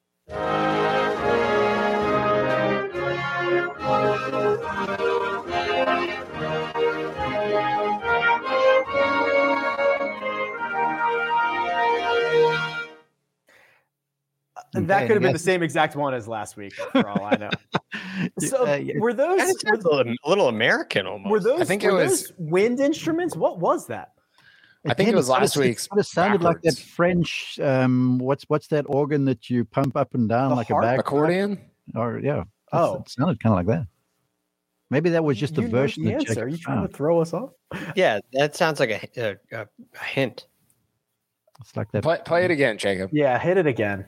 That could have been the yes. same exact one as last week, for all I know. So Yeah. were those That sounds a little American almost. were those I think were it was- those wind instruments? What was that? I think it was last week's It sounded like that backwards. French. What's that organ that you pump up and down The like harp? a bag? Accordion? Or yeah. Oh. It sounded kind of like that. Maybe that was just a You know version the that answer. Jacob Are you trying found. to throw us off? Yeah, that sounds like a hint. It's like that. Play it again, Jacob. Yeah, hit it again.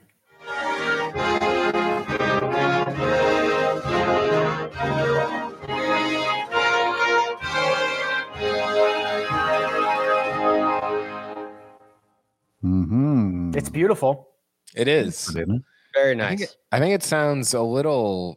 Mm-hmm. It's beautiful. It is. Very I nice. think it sounds a little.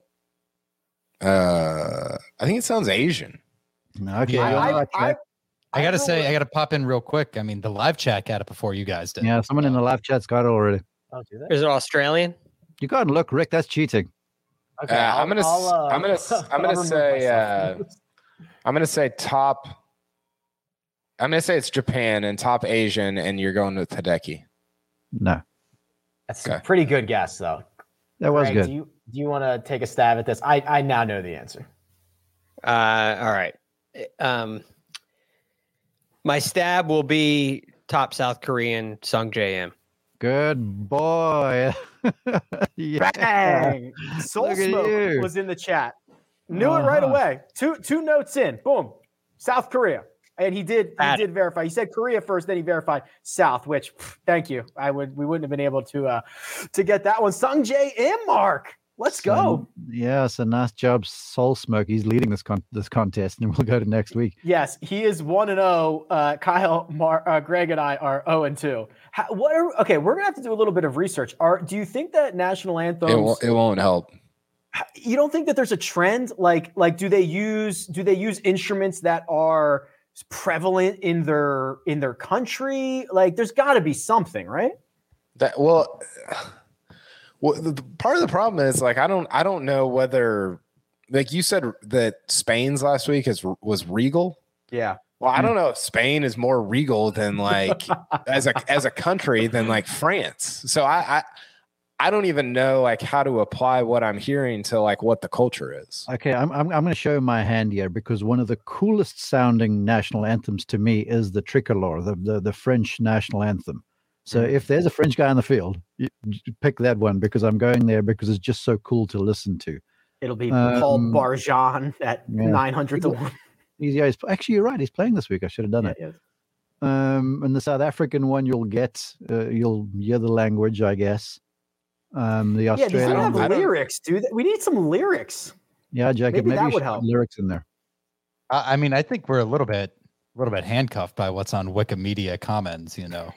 I think it sounds Asian. Okay. Yeah. you're on the right track. I gotta don't say, know I gotta pop in real quick. I mean, the live chat got it before you guys did. Yeah, someone in the live chat's got it already. I'll do that. Is it Australian? You got to look, Rick. That's cheating. Okay, I'm gonna remove say myself. I'm gonna say top. I'm gonna say it's Japan and top Asian, and you're going with Hideki. No, That's Okay. a pretty good guess, though. that was Greg, good. Do you want to take a stab at this? I now know the answer. All right. My stab will be top South Korean Sung J-M. Good boy. Yeah. Bang! Soul Look at Smoke you. was in the chat. Knew it right Uh-huh. away. Two notes in. Boom. South Korea. And he did verify. He said Korea first, then he verified South, which thank you. We wouldn't have been able to get that one. Sung J M Mark. Let's go. Yeah, so nice job, Soul Smoke. He's leading this contest, and we'll go to next week. Yes, he is 1-0. Kyle, Greg, and I are 0-2. Okay, we're gonna have to do a little bit of research. Do you think that national anthems? It won't help. You don't think that there's a trend? Like do they use instruments that are prevalent in their country? Like, there's got to be something, right? Well, the part of the problem is like I don't know whether, like you said that Spain's last week was regal. Yeah. Well, I don't know if Spain is more regal than like as a country than like France. So I don't even know like how to apply what I'm hearing to like what the culture is. Okay, I'm going to show my hand here because one of the coolest sounding national anthems to me is the Tricolore, the French national anthem. So if there's a French guy on the field, you pick that one because I'm going there because it's just so cool to listen to. It'll be Paul Um, Barjan at yeah. 900 to 1. Actually, you're right. He's playing this week. I should have done it. Yeah. And the South African one, you'll hear the language, I guess. The Yeah, does Australian, it have I don't- lyrics, dude? We need some lyrics. yeah, Jacob, maybe maybe that you would should help. put lyrics in there. I mean, I think we're a little bit handcuffed by what's on Wikimedia Commons. You know,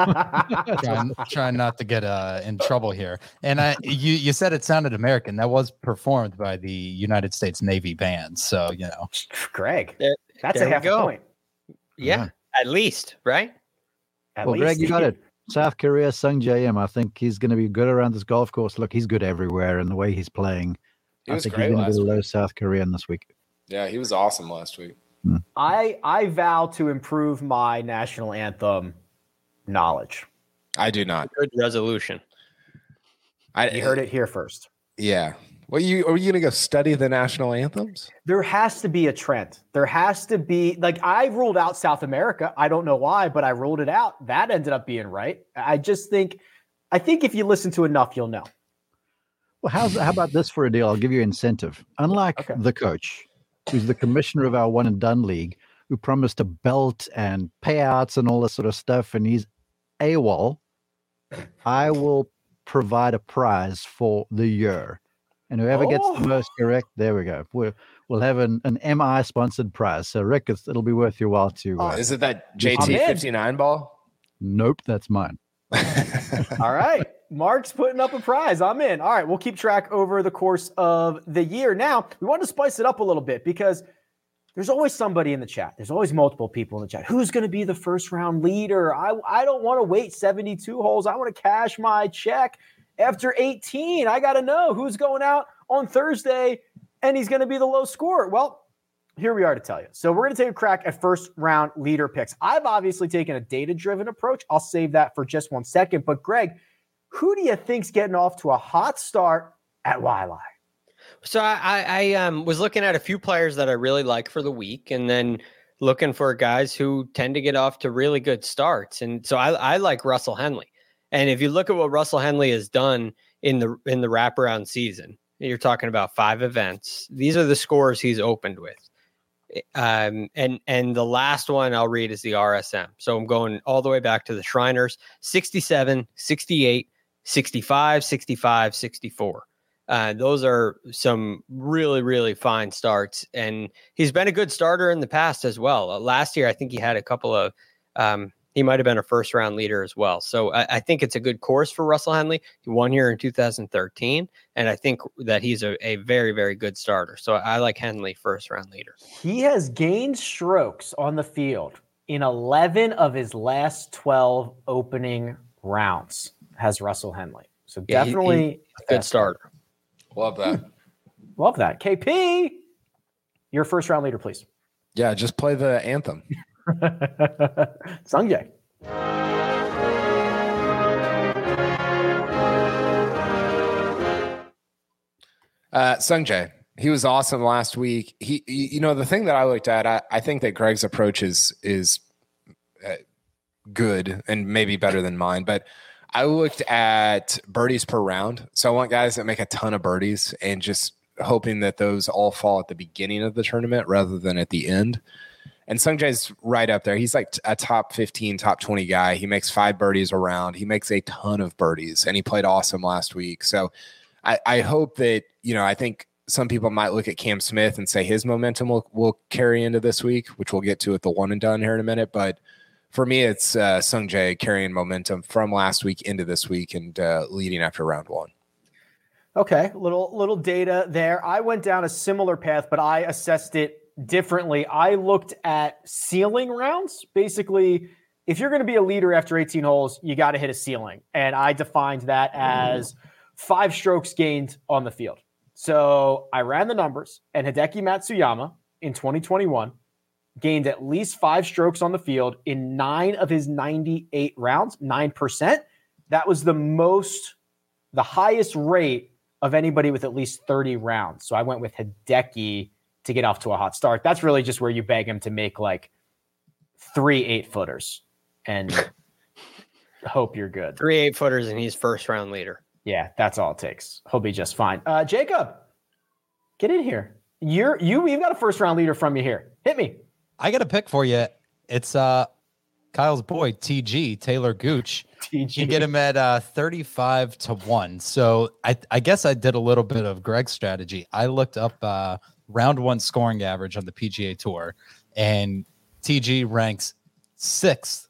trying not to get in trouble here. And you said it sounded American. That was performed by the United States Navy band. So you know, Greg, There- that's there a we half a go. point. Yeah, at least, right? At Well, least. Greg, you got it. South Korea, Sung J-M. I think he's going to be good around this golf course. Look, he's good everywhere, and the way he's playing, He I was think great he's going to last be a low week. South Korean this week. Yeah, he was awesome last week. I vow to improve my national anthem knowledge. I do not. Good resolution. I You heard it here first. Yeah, Are you gonna go study the national anthems? There has to be a trend. There has to be, like, I ruled out South America. I don't know why, but I ruled it out. That ended up being right. I think if you listen to enough, you'll know. Well, how about this for a deal? I'll give you incentive. Unlike the coach, who's the commissioner of our one and done league, who promised a belt and payouts and all this sort of stuff, and he's AWOL, I will provide a prize for the year. And whoever gets the most correct, there we go. We'll have an MI sponsored prize. So Rick, it'll be worth your while to. Is it that JT 59 ball? Nope, that's mine. All right. Mark's putting up a prize. I'm in. All right. We'll keep track over the course of the year. Now, we want to spice it up a little bit because there's always somebody in the chat. There's always multiple people in the chat. Who's going to be the first round leader? I don't want to wait 72 holes. I want to cash my check after 18. I got to know who's going out on Thursday and he's going to be the low scorer. Well, here we are to tell you. So we're going to take a crack at first round leader picks. I've obviously taken a data-driven approach. I'll save that for just 1 second. But Greg, who do you think's getting off to a hot start at Waialae? So I was looking at a few players that I really like for the week, and then looking for guys who tend to get off to really good starts. And so I like Russell Henley. And if you look at what Russell Henley has done in the wraparound season, you're talking about 5 events. These are the scores he's opened with. And the last one I'll read is the RSM. So I'm going all the way back to the Shriners: 67, 68, 65, 65, 64. Those are some really, really fine starts. And he's been a good starter in the past as well. Last year, I think he had a couple of, he might have been a first round leader as well. So I think it's a good course for Russell Henley. He won here in 2013. And I think that he's a very, very good starter. So I like Henley first round leader. He has gained strokes on the field in 11 of his last 12 opening rounds, has Russell Henley. So definitely a good starter. Love that. Love that. KP, your first round leader, please. Yeah, just play the anthem. Sungjae. Sungjae, he was awesome last week. He the thing that I looked at, I think that Greg's approach is good and maybe better than mine, but I looked at birdies per round. So I want guys that make a ton of birdies and just hoping that those all fall at the beginning of the tournament rather than at the end. And Sungjae's right up there. He's like a top 15, top 20 guy. He makes 5 birdies a round. He makes a ton of birdies, and he played awesome last week. So I hope that, I think some people might look at Cam Smith and say his momentum will carry into this week, which we'll get to at the one and done here in a minute. But for me, it's Sungjae carrying momentum from last week into this week and leading after round 1. Okay, little data there. I went down a similar path, but I assessed it differently. I looked at ceiling rounds. Basically, if you're going to be a leader after 18 holes, you got to hit a ceiling. And I defined that as 5 strokes gained on the field. So I ran the numbers, and Hideki Matsuyama in 2021 gained at least 5 strokes on the field in 9 of his 98 rounds, 9%. That was the highest rate of anybody with at least 30 rounds. So I went with Hideki to get off to a hot start. That's really just where you beg him to make like 3 8-footers and hope you're good. 3 8-footers and he's first round leader. Yeah, that's all it takes. He'll be just fine. Jacob, get in here. You've got a first round leader from you here. Hit me. I got a pick for you. It's Kyle's boy, TG, Taylor Gooch. TG. You get him at 35-1. So I guess I did a little bit of Greg's strategy. I looked up round 1 scoring average on the PGA Tour, and TG ranks 4th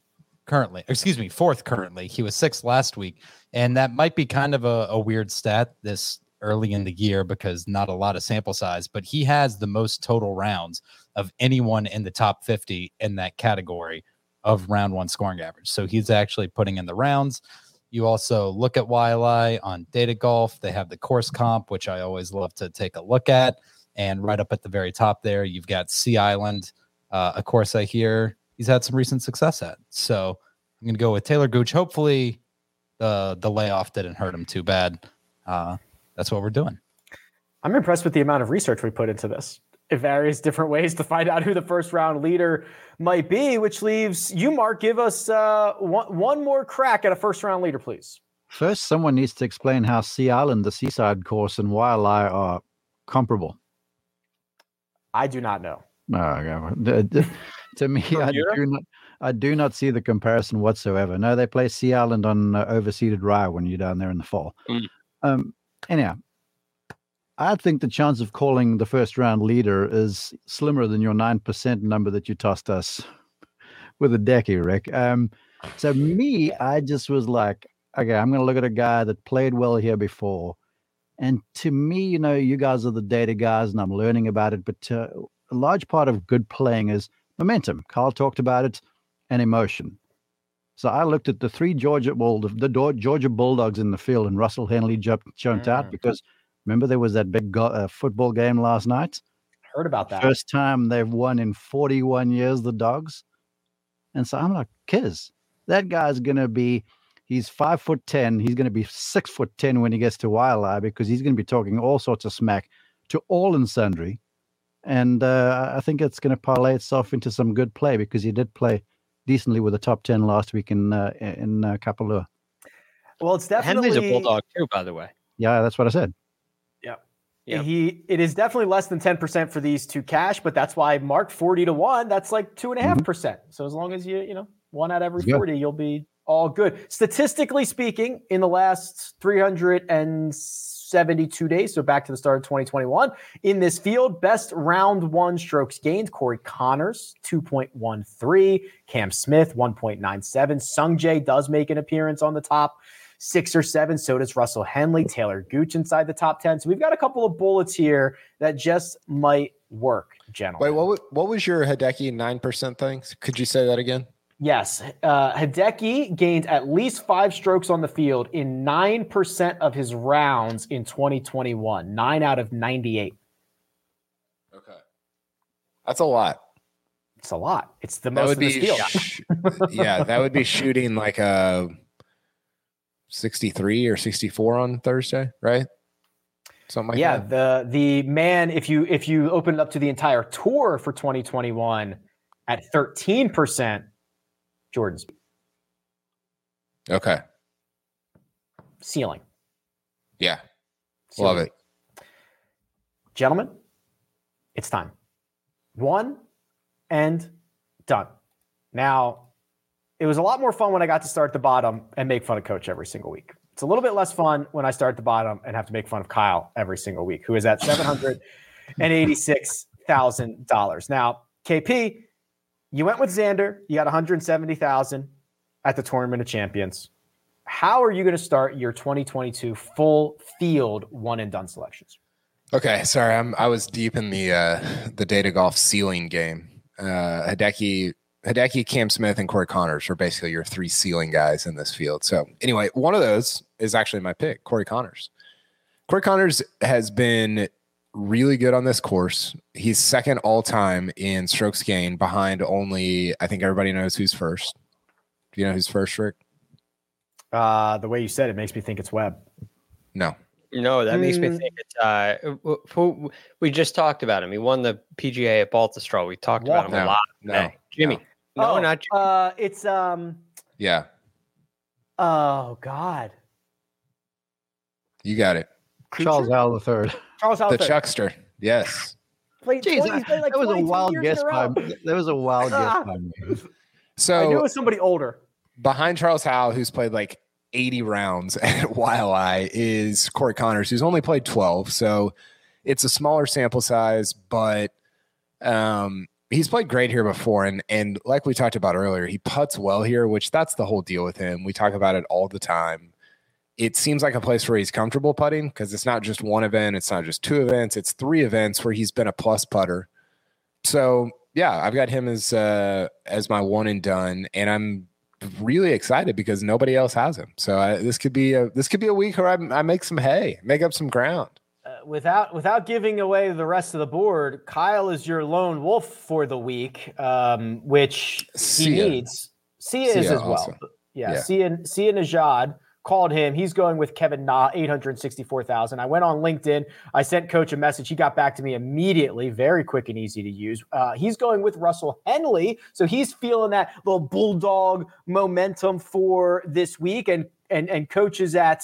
currently. He was 6th last week. And that might be kind of a weird stat this early in the year because not a lot of sample size, but he has the most total rounds of anyone in the top 50 in that category of round 1 scoring average. So he's actually putting in the rounds. You also look at Waialae on Data Golf. They have the course comp, which I always love to take a look at. And right up at the very top there, you've got Sea Island, a course I hear he's had some recent success at. So I'm going to go with Taylor Gooch. Hopefully the layoff didn't hurt him too bad. That's what we're doing. I'm impressed with the amount of research we put into this. Various different ways to find out who the first round leader might be, which leaves you, Mark. Give us one more crack at a first round leader, please. First, someone needs to explain how Sea Island, the Seaside Course, and Waialae are comparable. I do not know. To me, I do not see the comparison whatsoever. No, they play Sea Island on overseeded Rye when you're down there in the fall. Anyhow, I think the chance of calling the first round leader is slimmer than your 9% number that you tossed us with a decky, Rick. So me, I just was like, okay, I'm going to look at a guy that played well here before. And to me, you guys are the data guys and I'm learning about it. But a large part of good playing is momentum. Carl talked about it, and emotion. So I looked at the Georgia Bulldogs in the field, and Russell Henley jumped out because remember there was that big football game last night? Heard about that. First time they've won in 41 years, the Dogs. And so I'm like, Kiz, that guy's going to be, he's 5'10". He's going to be 6'10" when he gets to Waialae because he's going to be talking all sorts of smack to all and sundry. And I think it's going to parlay itself into some good play because he did play decently with the top 10 last week in Kapalua. Well, it's definitely Henley's a Bulldog too, by the way. Yeah, that's what I said. Yeah. It is definitely less than 10% for these two cash, but that's why Mark 40-1. That's like 2.5%. So as long as you one out of every 40, you'll be all good. Statistically speaking, in the last 372 days, so back to the start of 2021, in this field, best round one strokes gained, Corey Connors, 2.13, Cam Smith, 1.97. Sungjae does make an appearance on the top 6 or 7. So does Russell Henley, Taylor Gooch inside the top 10. So we've got a couple of bullets here that just might work, gentlemen. Wait, what was your Hideki 9% thing? Could you say that again? Yes. Hideki gained at least 5 strokes on the field in 9% of his rounds in 2021, 9 out of 98. Okay. That's a lot. It's a lot. It's the most in this field. Yeah, that would be shooting like a 63 or 64 on Thursday, right? Something like that. Yeah, the man, if you open it up to the entire tour for 2021 at 13%, Jordan Spieth. Okay. Ceiling. Yeah. Ceiling. Love it. Gentlemen, it's time. 1 and done. Now, it was a lot more fun when I got to start at the bottom and make fun of Coach every single week. It's a little bit less fun when I start at the bottom and have to make fun of Kyle every single week, who is at $786,000. Now, KP, you went with Xander. You got $170,000 at the Tournament of Champions. How are you going to start your 2022 full field one and done selections? Okay, sorry, I was deep in the data golf ceiling game. Hideki, Cam Smith, and Corey Connors are basically your 3 ceiling guys in this field. So anyway, one of those is actually my pick, Corey Connors. Corey Connors has been really good on this course. He's second all time in strokes gained behind only, I think everybody knows who's first. Do you know who's first, Rick? The way you said it makes me think it's Webb. No, that makes me think it's we just talked about him. He won the PGA at Baltusrol. We talked about him a lot. No, Jimmy. No, not Jimmy. It's yeah. Oh God. You got it. Charles Howell III. Charles Howell The Chuckster. Yes. Jeez, that was a wild guess by me. That was a wild guess by me. So I knew it was somebody older. Behind Charles Howell, who's played like 80 rounds at Waialae, is Corey Connors, who's only played 12. So it's a smaller sample size, but he's played great here before. And like we talked about earlier, he putts well here, which that's the whole deal with him. We talk about it all the time. It seems like a place where he's comfortable putting because it's not just one event. It's not just 2 events. It's 3 events where he's been a plus putter. So yeah, I've got him as my one and done, and I'm really excited because nobody else has him. So this could be a week where I make some hay, make up some ground. Without giving away the rest of the board, Kyle is your lone wolf for the week, which he needs. Sia is as well. Also. Yeah, Sia Najad, called him. He's going with Kevin Na, 864,000. I went on LinkedIn. I sent Coach a message. He got back to me immediately. Very quick and easy to use. He's going with Russell Henley. So he's feeling that little bulldog momentum for this week. And Coach is at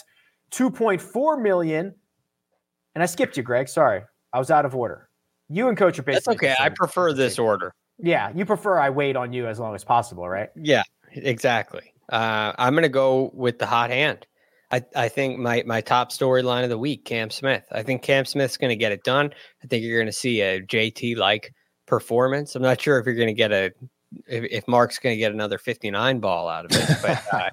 2.4 million. And I skipped you, Greg. Sorry. I was out of order. You and Coach are basically. That's okay. I prefer this order. Yeah. You prefer I wait on you as long as possible, right? Yeah, exactly. I'm going to go with the hot hand. I think my top storyline of the week, Cam Smith. I think Cam Smith's going to get it done. I think you're going to see a JT-like performance. I'm not sure if you're going to get if Mark's going to get another 59 ball out of it, but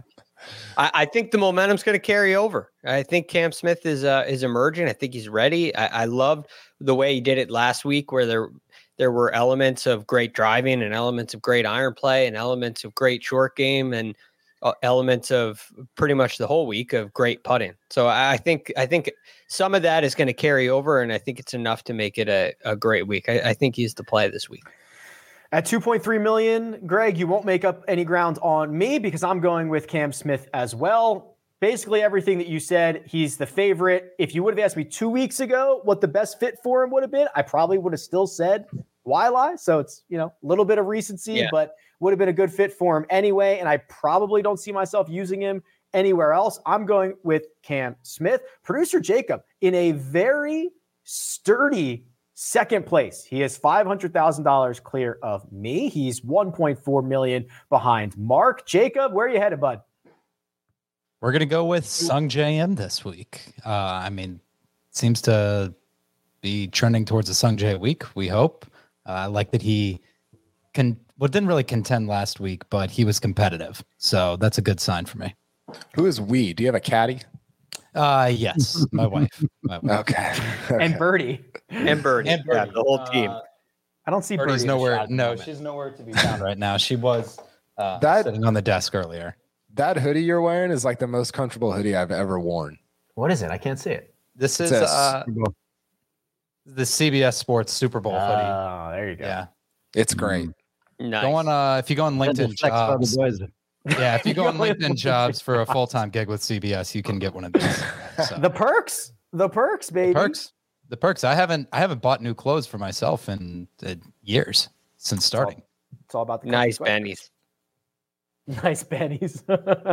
I think the momentum's going to carry over. I think Cam Smith is emerging. I think he's ready. I loved the way he did it last week, where there were elements of great driving and elements of great iron play and elements of great short game and elements of pretty much the whole week of great putting. So I think some of that is going to carry over, and I think it's enough to make it a great week. I think he's the play this week. At 2.3 million, Greg, you won't make up any ground on me because I'm going with Cam Smith as well. Basically everything that you said, he's the favorite. If you would have asked me 2 weeks ago what the best fit for him would have been, I probably would have still said Waialae. So it's, a little bit of recency, but would have been a good fit for him anyway. And I probably don't see myself using him anywhere else. I'm going with Cam Smith. Producer Jacob in a very sturdy second place. He is $500,000 clear of me. He's 1.4 million behind Mark. Jacob, where are you headed, bud? We're going to go with Sung Jae Im this week. Seems to be trending towards a Sung Jae week, we hope. I like that he didn't really contend last week, but he was competitive. So that's a good sign for me. Who is we? Do you have a caddy? Yes, my wife. Okay. And Birdie. And Birdie. Yeah, the whole team. I don't see Birdie's Birdie nowhere. in the shot. No, she's nowhere to be found right now. She was That- sitting on the desk earlier. That hoodie you're wearing is like the most comfortable hoodie I've ever worn. What is it? I can't see it. This is This. the CBS Sports Super Bowl hoodie. Oh, there you go. Yeah. It's great. Nice. Go on, if you go on LinkedIn Jobs. Yeah, if you go on LinkedIn Jobs for a full-time gig with CBS, you can get one of these. So. The perks, baby. The perks. I haven't bought new clothes for myself in years since starting. It's all about the nice company bennies. Nice bennies.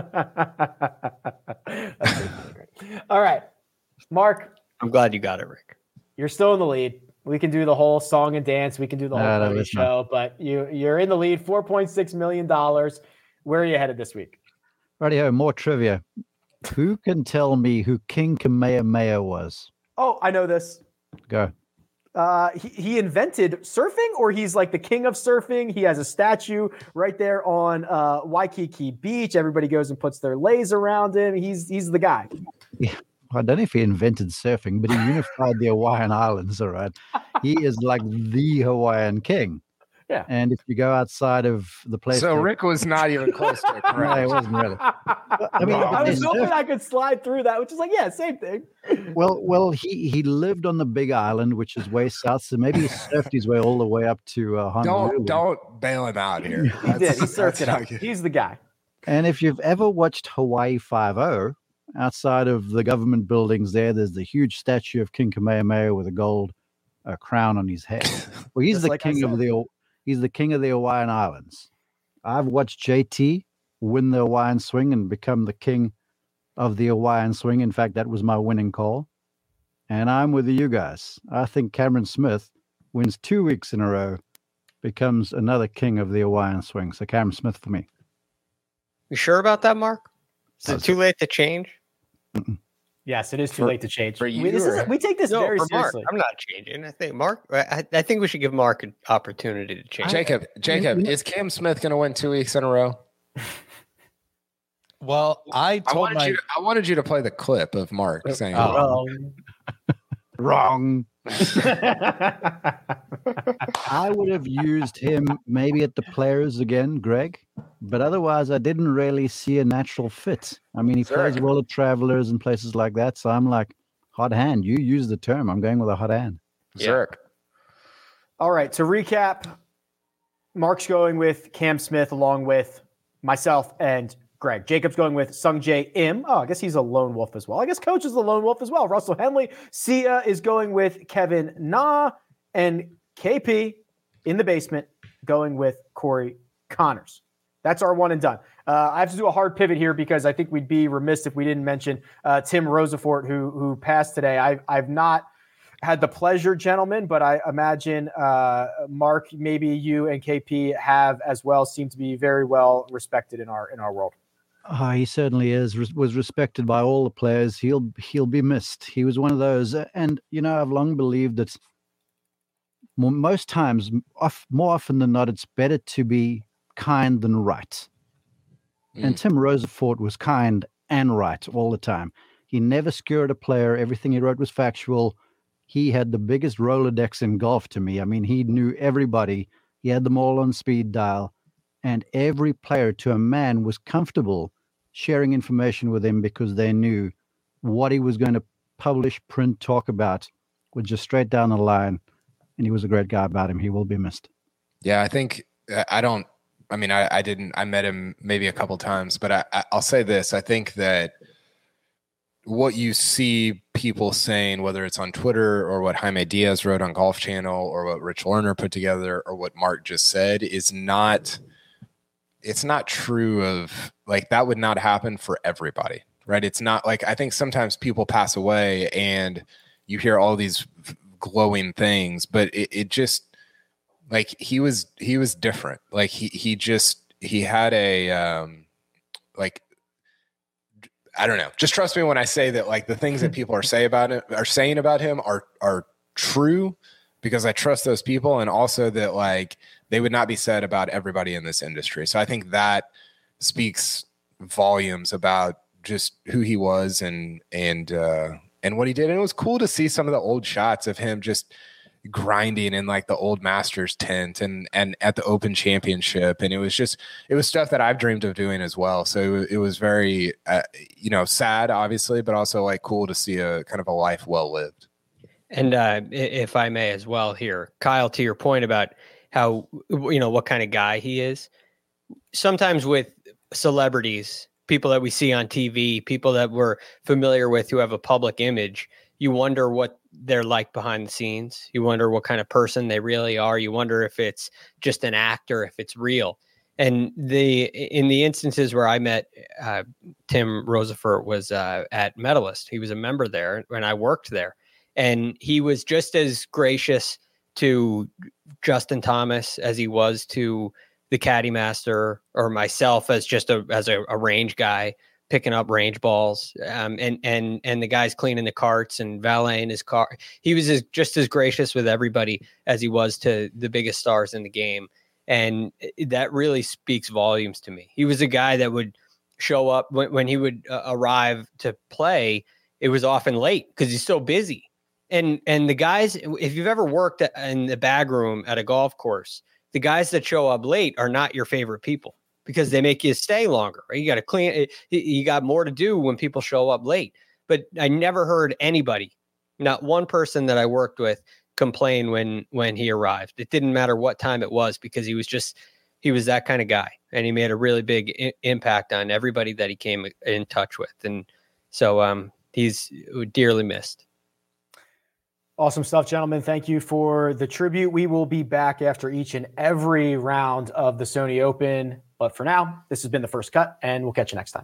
That's pretty great. All right, Mark. I'm glad you got it, Rick. You're still in the lead. We can do the whole song and dance. We can do the whole party show, but you're in the lead. $4.6 million. Where are you headed this week? Rightio, more trivia. Who can tell me who King Kamehameha was? Oh, I know this. Go. He invented surfing, or he's like the king of surfing. He has a statue right there on Waikiki Beach. Everybody goes and puts their leis around him. He's the guy. Yeah. I don't know if he invented surfing, but he unified the Hawaiian Islands, all right? He is like the Hawaiian king. Yeah. And if you go outside of the place... So Rick was not even close to it, correct? No, it wasn't really. I mean, I was hoping I could slide through that, which is like, yeah, same thing. Well, he lived on the Big Island, which is way south, so maybe he surfed his way all the way up to Honolulu. Don't bail him out here. He did. He surfed it out. He's the guy. And if you've ever watched Hawaii Five-0, outside of the government buildings there's the huge statue of King Kamehameha with a gold crown on his head. Well, he's the king of the Hawaiian Islands. I've watched JT win the Hawaiian swing and become the king of the Hawaiian swing. In fact, that was my winning call. And I'm with you guys. I think Cameron Smith wins 2 weeks in a row, becomes another king of the Hawaiian swing. So Cameron Smith for me. You sure about that, Mark? Is it too late to change? Yes, it is too late to change. For you, we take this very seriously. Mark, I'm not changing. I think Mark. I think we should give Mark an opportunity to change. Jacob, is Cam Smith going to win 2 weeks in a row? Well, I wanted you to play the clip of Mark saying wrong. I would have used him maybe at the Players again, Greg, but otherwise I didn't really see a natural fit. I mean, he plays well at Travelers and places like that, so I'm like, hot hand. You use the term. I'm going with a hot hand. Zerk. All right, to recap, Mark's going with Cam Smith along with myself and Greg. Jacob's going with Sungjae Im. Oh, I guess he's a lone wolf as well. I guess Coach is a lone wolf as well. Russell Henley. Sia is going with Kevin Na. And KP in the basement going with Corey Connors. That's our one and done. I have to do a hard pivot here because I think we'd be remiss if we didn't mention Tim Rosafort, who passed today. I've not had the pleasure, gentlemen, but I imagine Mark, maybe you and KP have as well. Seem to be very well respected in our world. He certainly is. Was respected by all the players. He'll be missed. He was one of those, and I've long believed that most times, more often than not, it's better to be kind than right. And Tim Rosafort was kind and right all the time. He never skewered a player. Everything he wrote was factual. He had the biggest Rolodex in golf to me. I mean, he knew everybody. He had them all on speed dial. And every player to a man was comfortable sharing information with him because they knew what he was going to publish, print, talk about was just straight down the line. And he was a great guy about him. He will be missed. Yeah, I think I met him maybe a couple times, but I'll say this. I think that what you see people saying, whether it's on Twitter or what Jaime Diaz wrote on Golf Channel or what Rich Lerner put together or what Mark just said it's not true of like, that would not happen for everybody, right? It's not like, I think sometimes people pass away and you hear all these glowing things, but it just, like, he was different. Like he had a, like, I don't know. Just trust me when I say that, like, the things that people are saying about him are true, because I trust those people, and also that, like, they would not be said about everybody in this industry. So I think that speaks volumes about just who he was and what he did. And it was cool to see some of the old shots of him just grinding in like the old Masters tent and at the Open Championship. And it was stuff that I've dreamed of doing as well. So it was very, sad, obviously, but also like cool to see a kind of a life well lived. And if I may as well here, Kyle, to your point about how, what kind of guy he is, sometimes with celebrities, people that we see on TV, people that we're familiar with who have a public image, you wonder what they're like behind the scenes. You wonder what kind of person they really are. You wonder if it's just an act or if it's real. And in the instances where I met Tim Rosafort was at Medalist. He was a member there when I worked there. And he was just as gracious to Justin Thomas as he was to the Caddy Master or myself as just as a range guy picking up range balls, and the guys cleaning the carts and valeting his car. He was just as gracious with everybody as he was to the biggest stars in the game. And that really speaks volumes to me. He was a guy that would show up when he would arrive to play. It was often late because he's so busy. And the guys, if you've ever worked in the bag room at a golf course, the guys that show up late are not your favorite people because they make you stay longer. Right? You got to clean it. You got more to do when people show up late. But I never heard anybody, not one person that I worked with, complain when he arrived. It didn't matter what time it was because he was that kind of guy. And he made a really big impact on everybody that he came in touch with. And so he's dearly missed. Awesome stuff, gentlemen. Thank you for the tribute. We will be back after each and every round of the Sony Open. But for now, this has been The First Cut, and we'll catch you next time.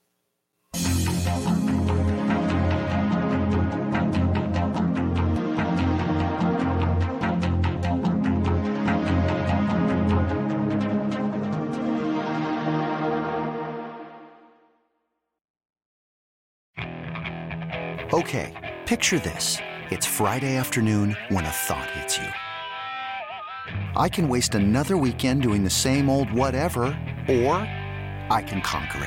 Okay, picture this. It's Friday afternoon when a thought hits you. I can waste another weekend doing the same old whatever, or I can conquer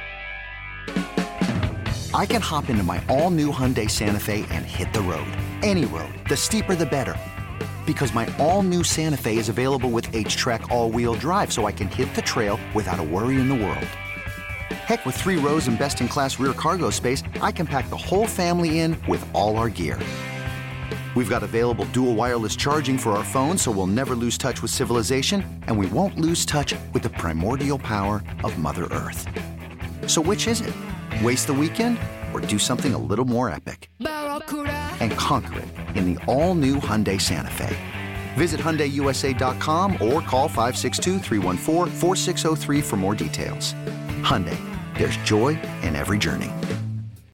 it. I can hop into my all-new Hyundai Santa Fe and hit the road. Any road. The steeper, the better. Because my all-new Santa Fe is available with H-Track all-wheel drive, so I can hit the trail without a worry in the world. Heck, with 3 rows and best-in-class rear cargo space, I can pack the whole family in with all our gear. We've got available dual wireless charging for our phones, so we'll never lose touch with civilization, and we won't lose touch with the primordial power of Mother Earth. So which is it? Waste the weekend or do something a little more epic and conquer it in the all-new Hyundai Santa Fe? Visit HyundaiUSA.com or call 562-314-4603 for more details. Hyundai, there's joy in every journey.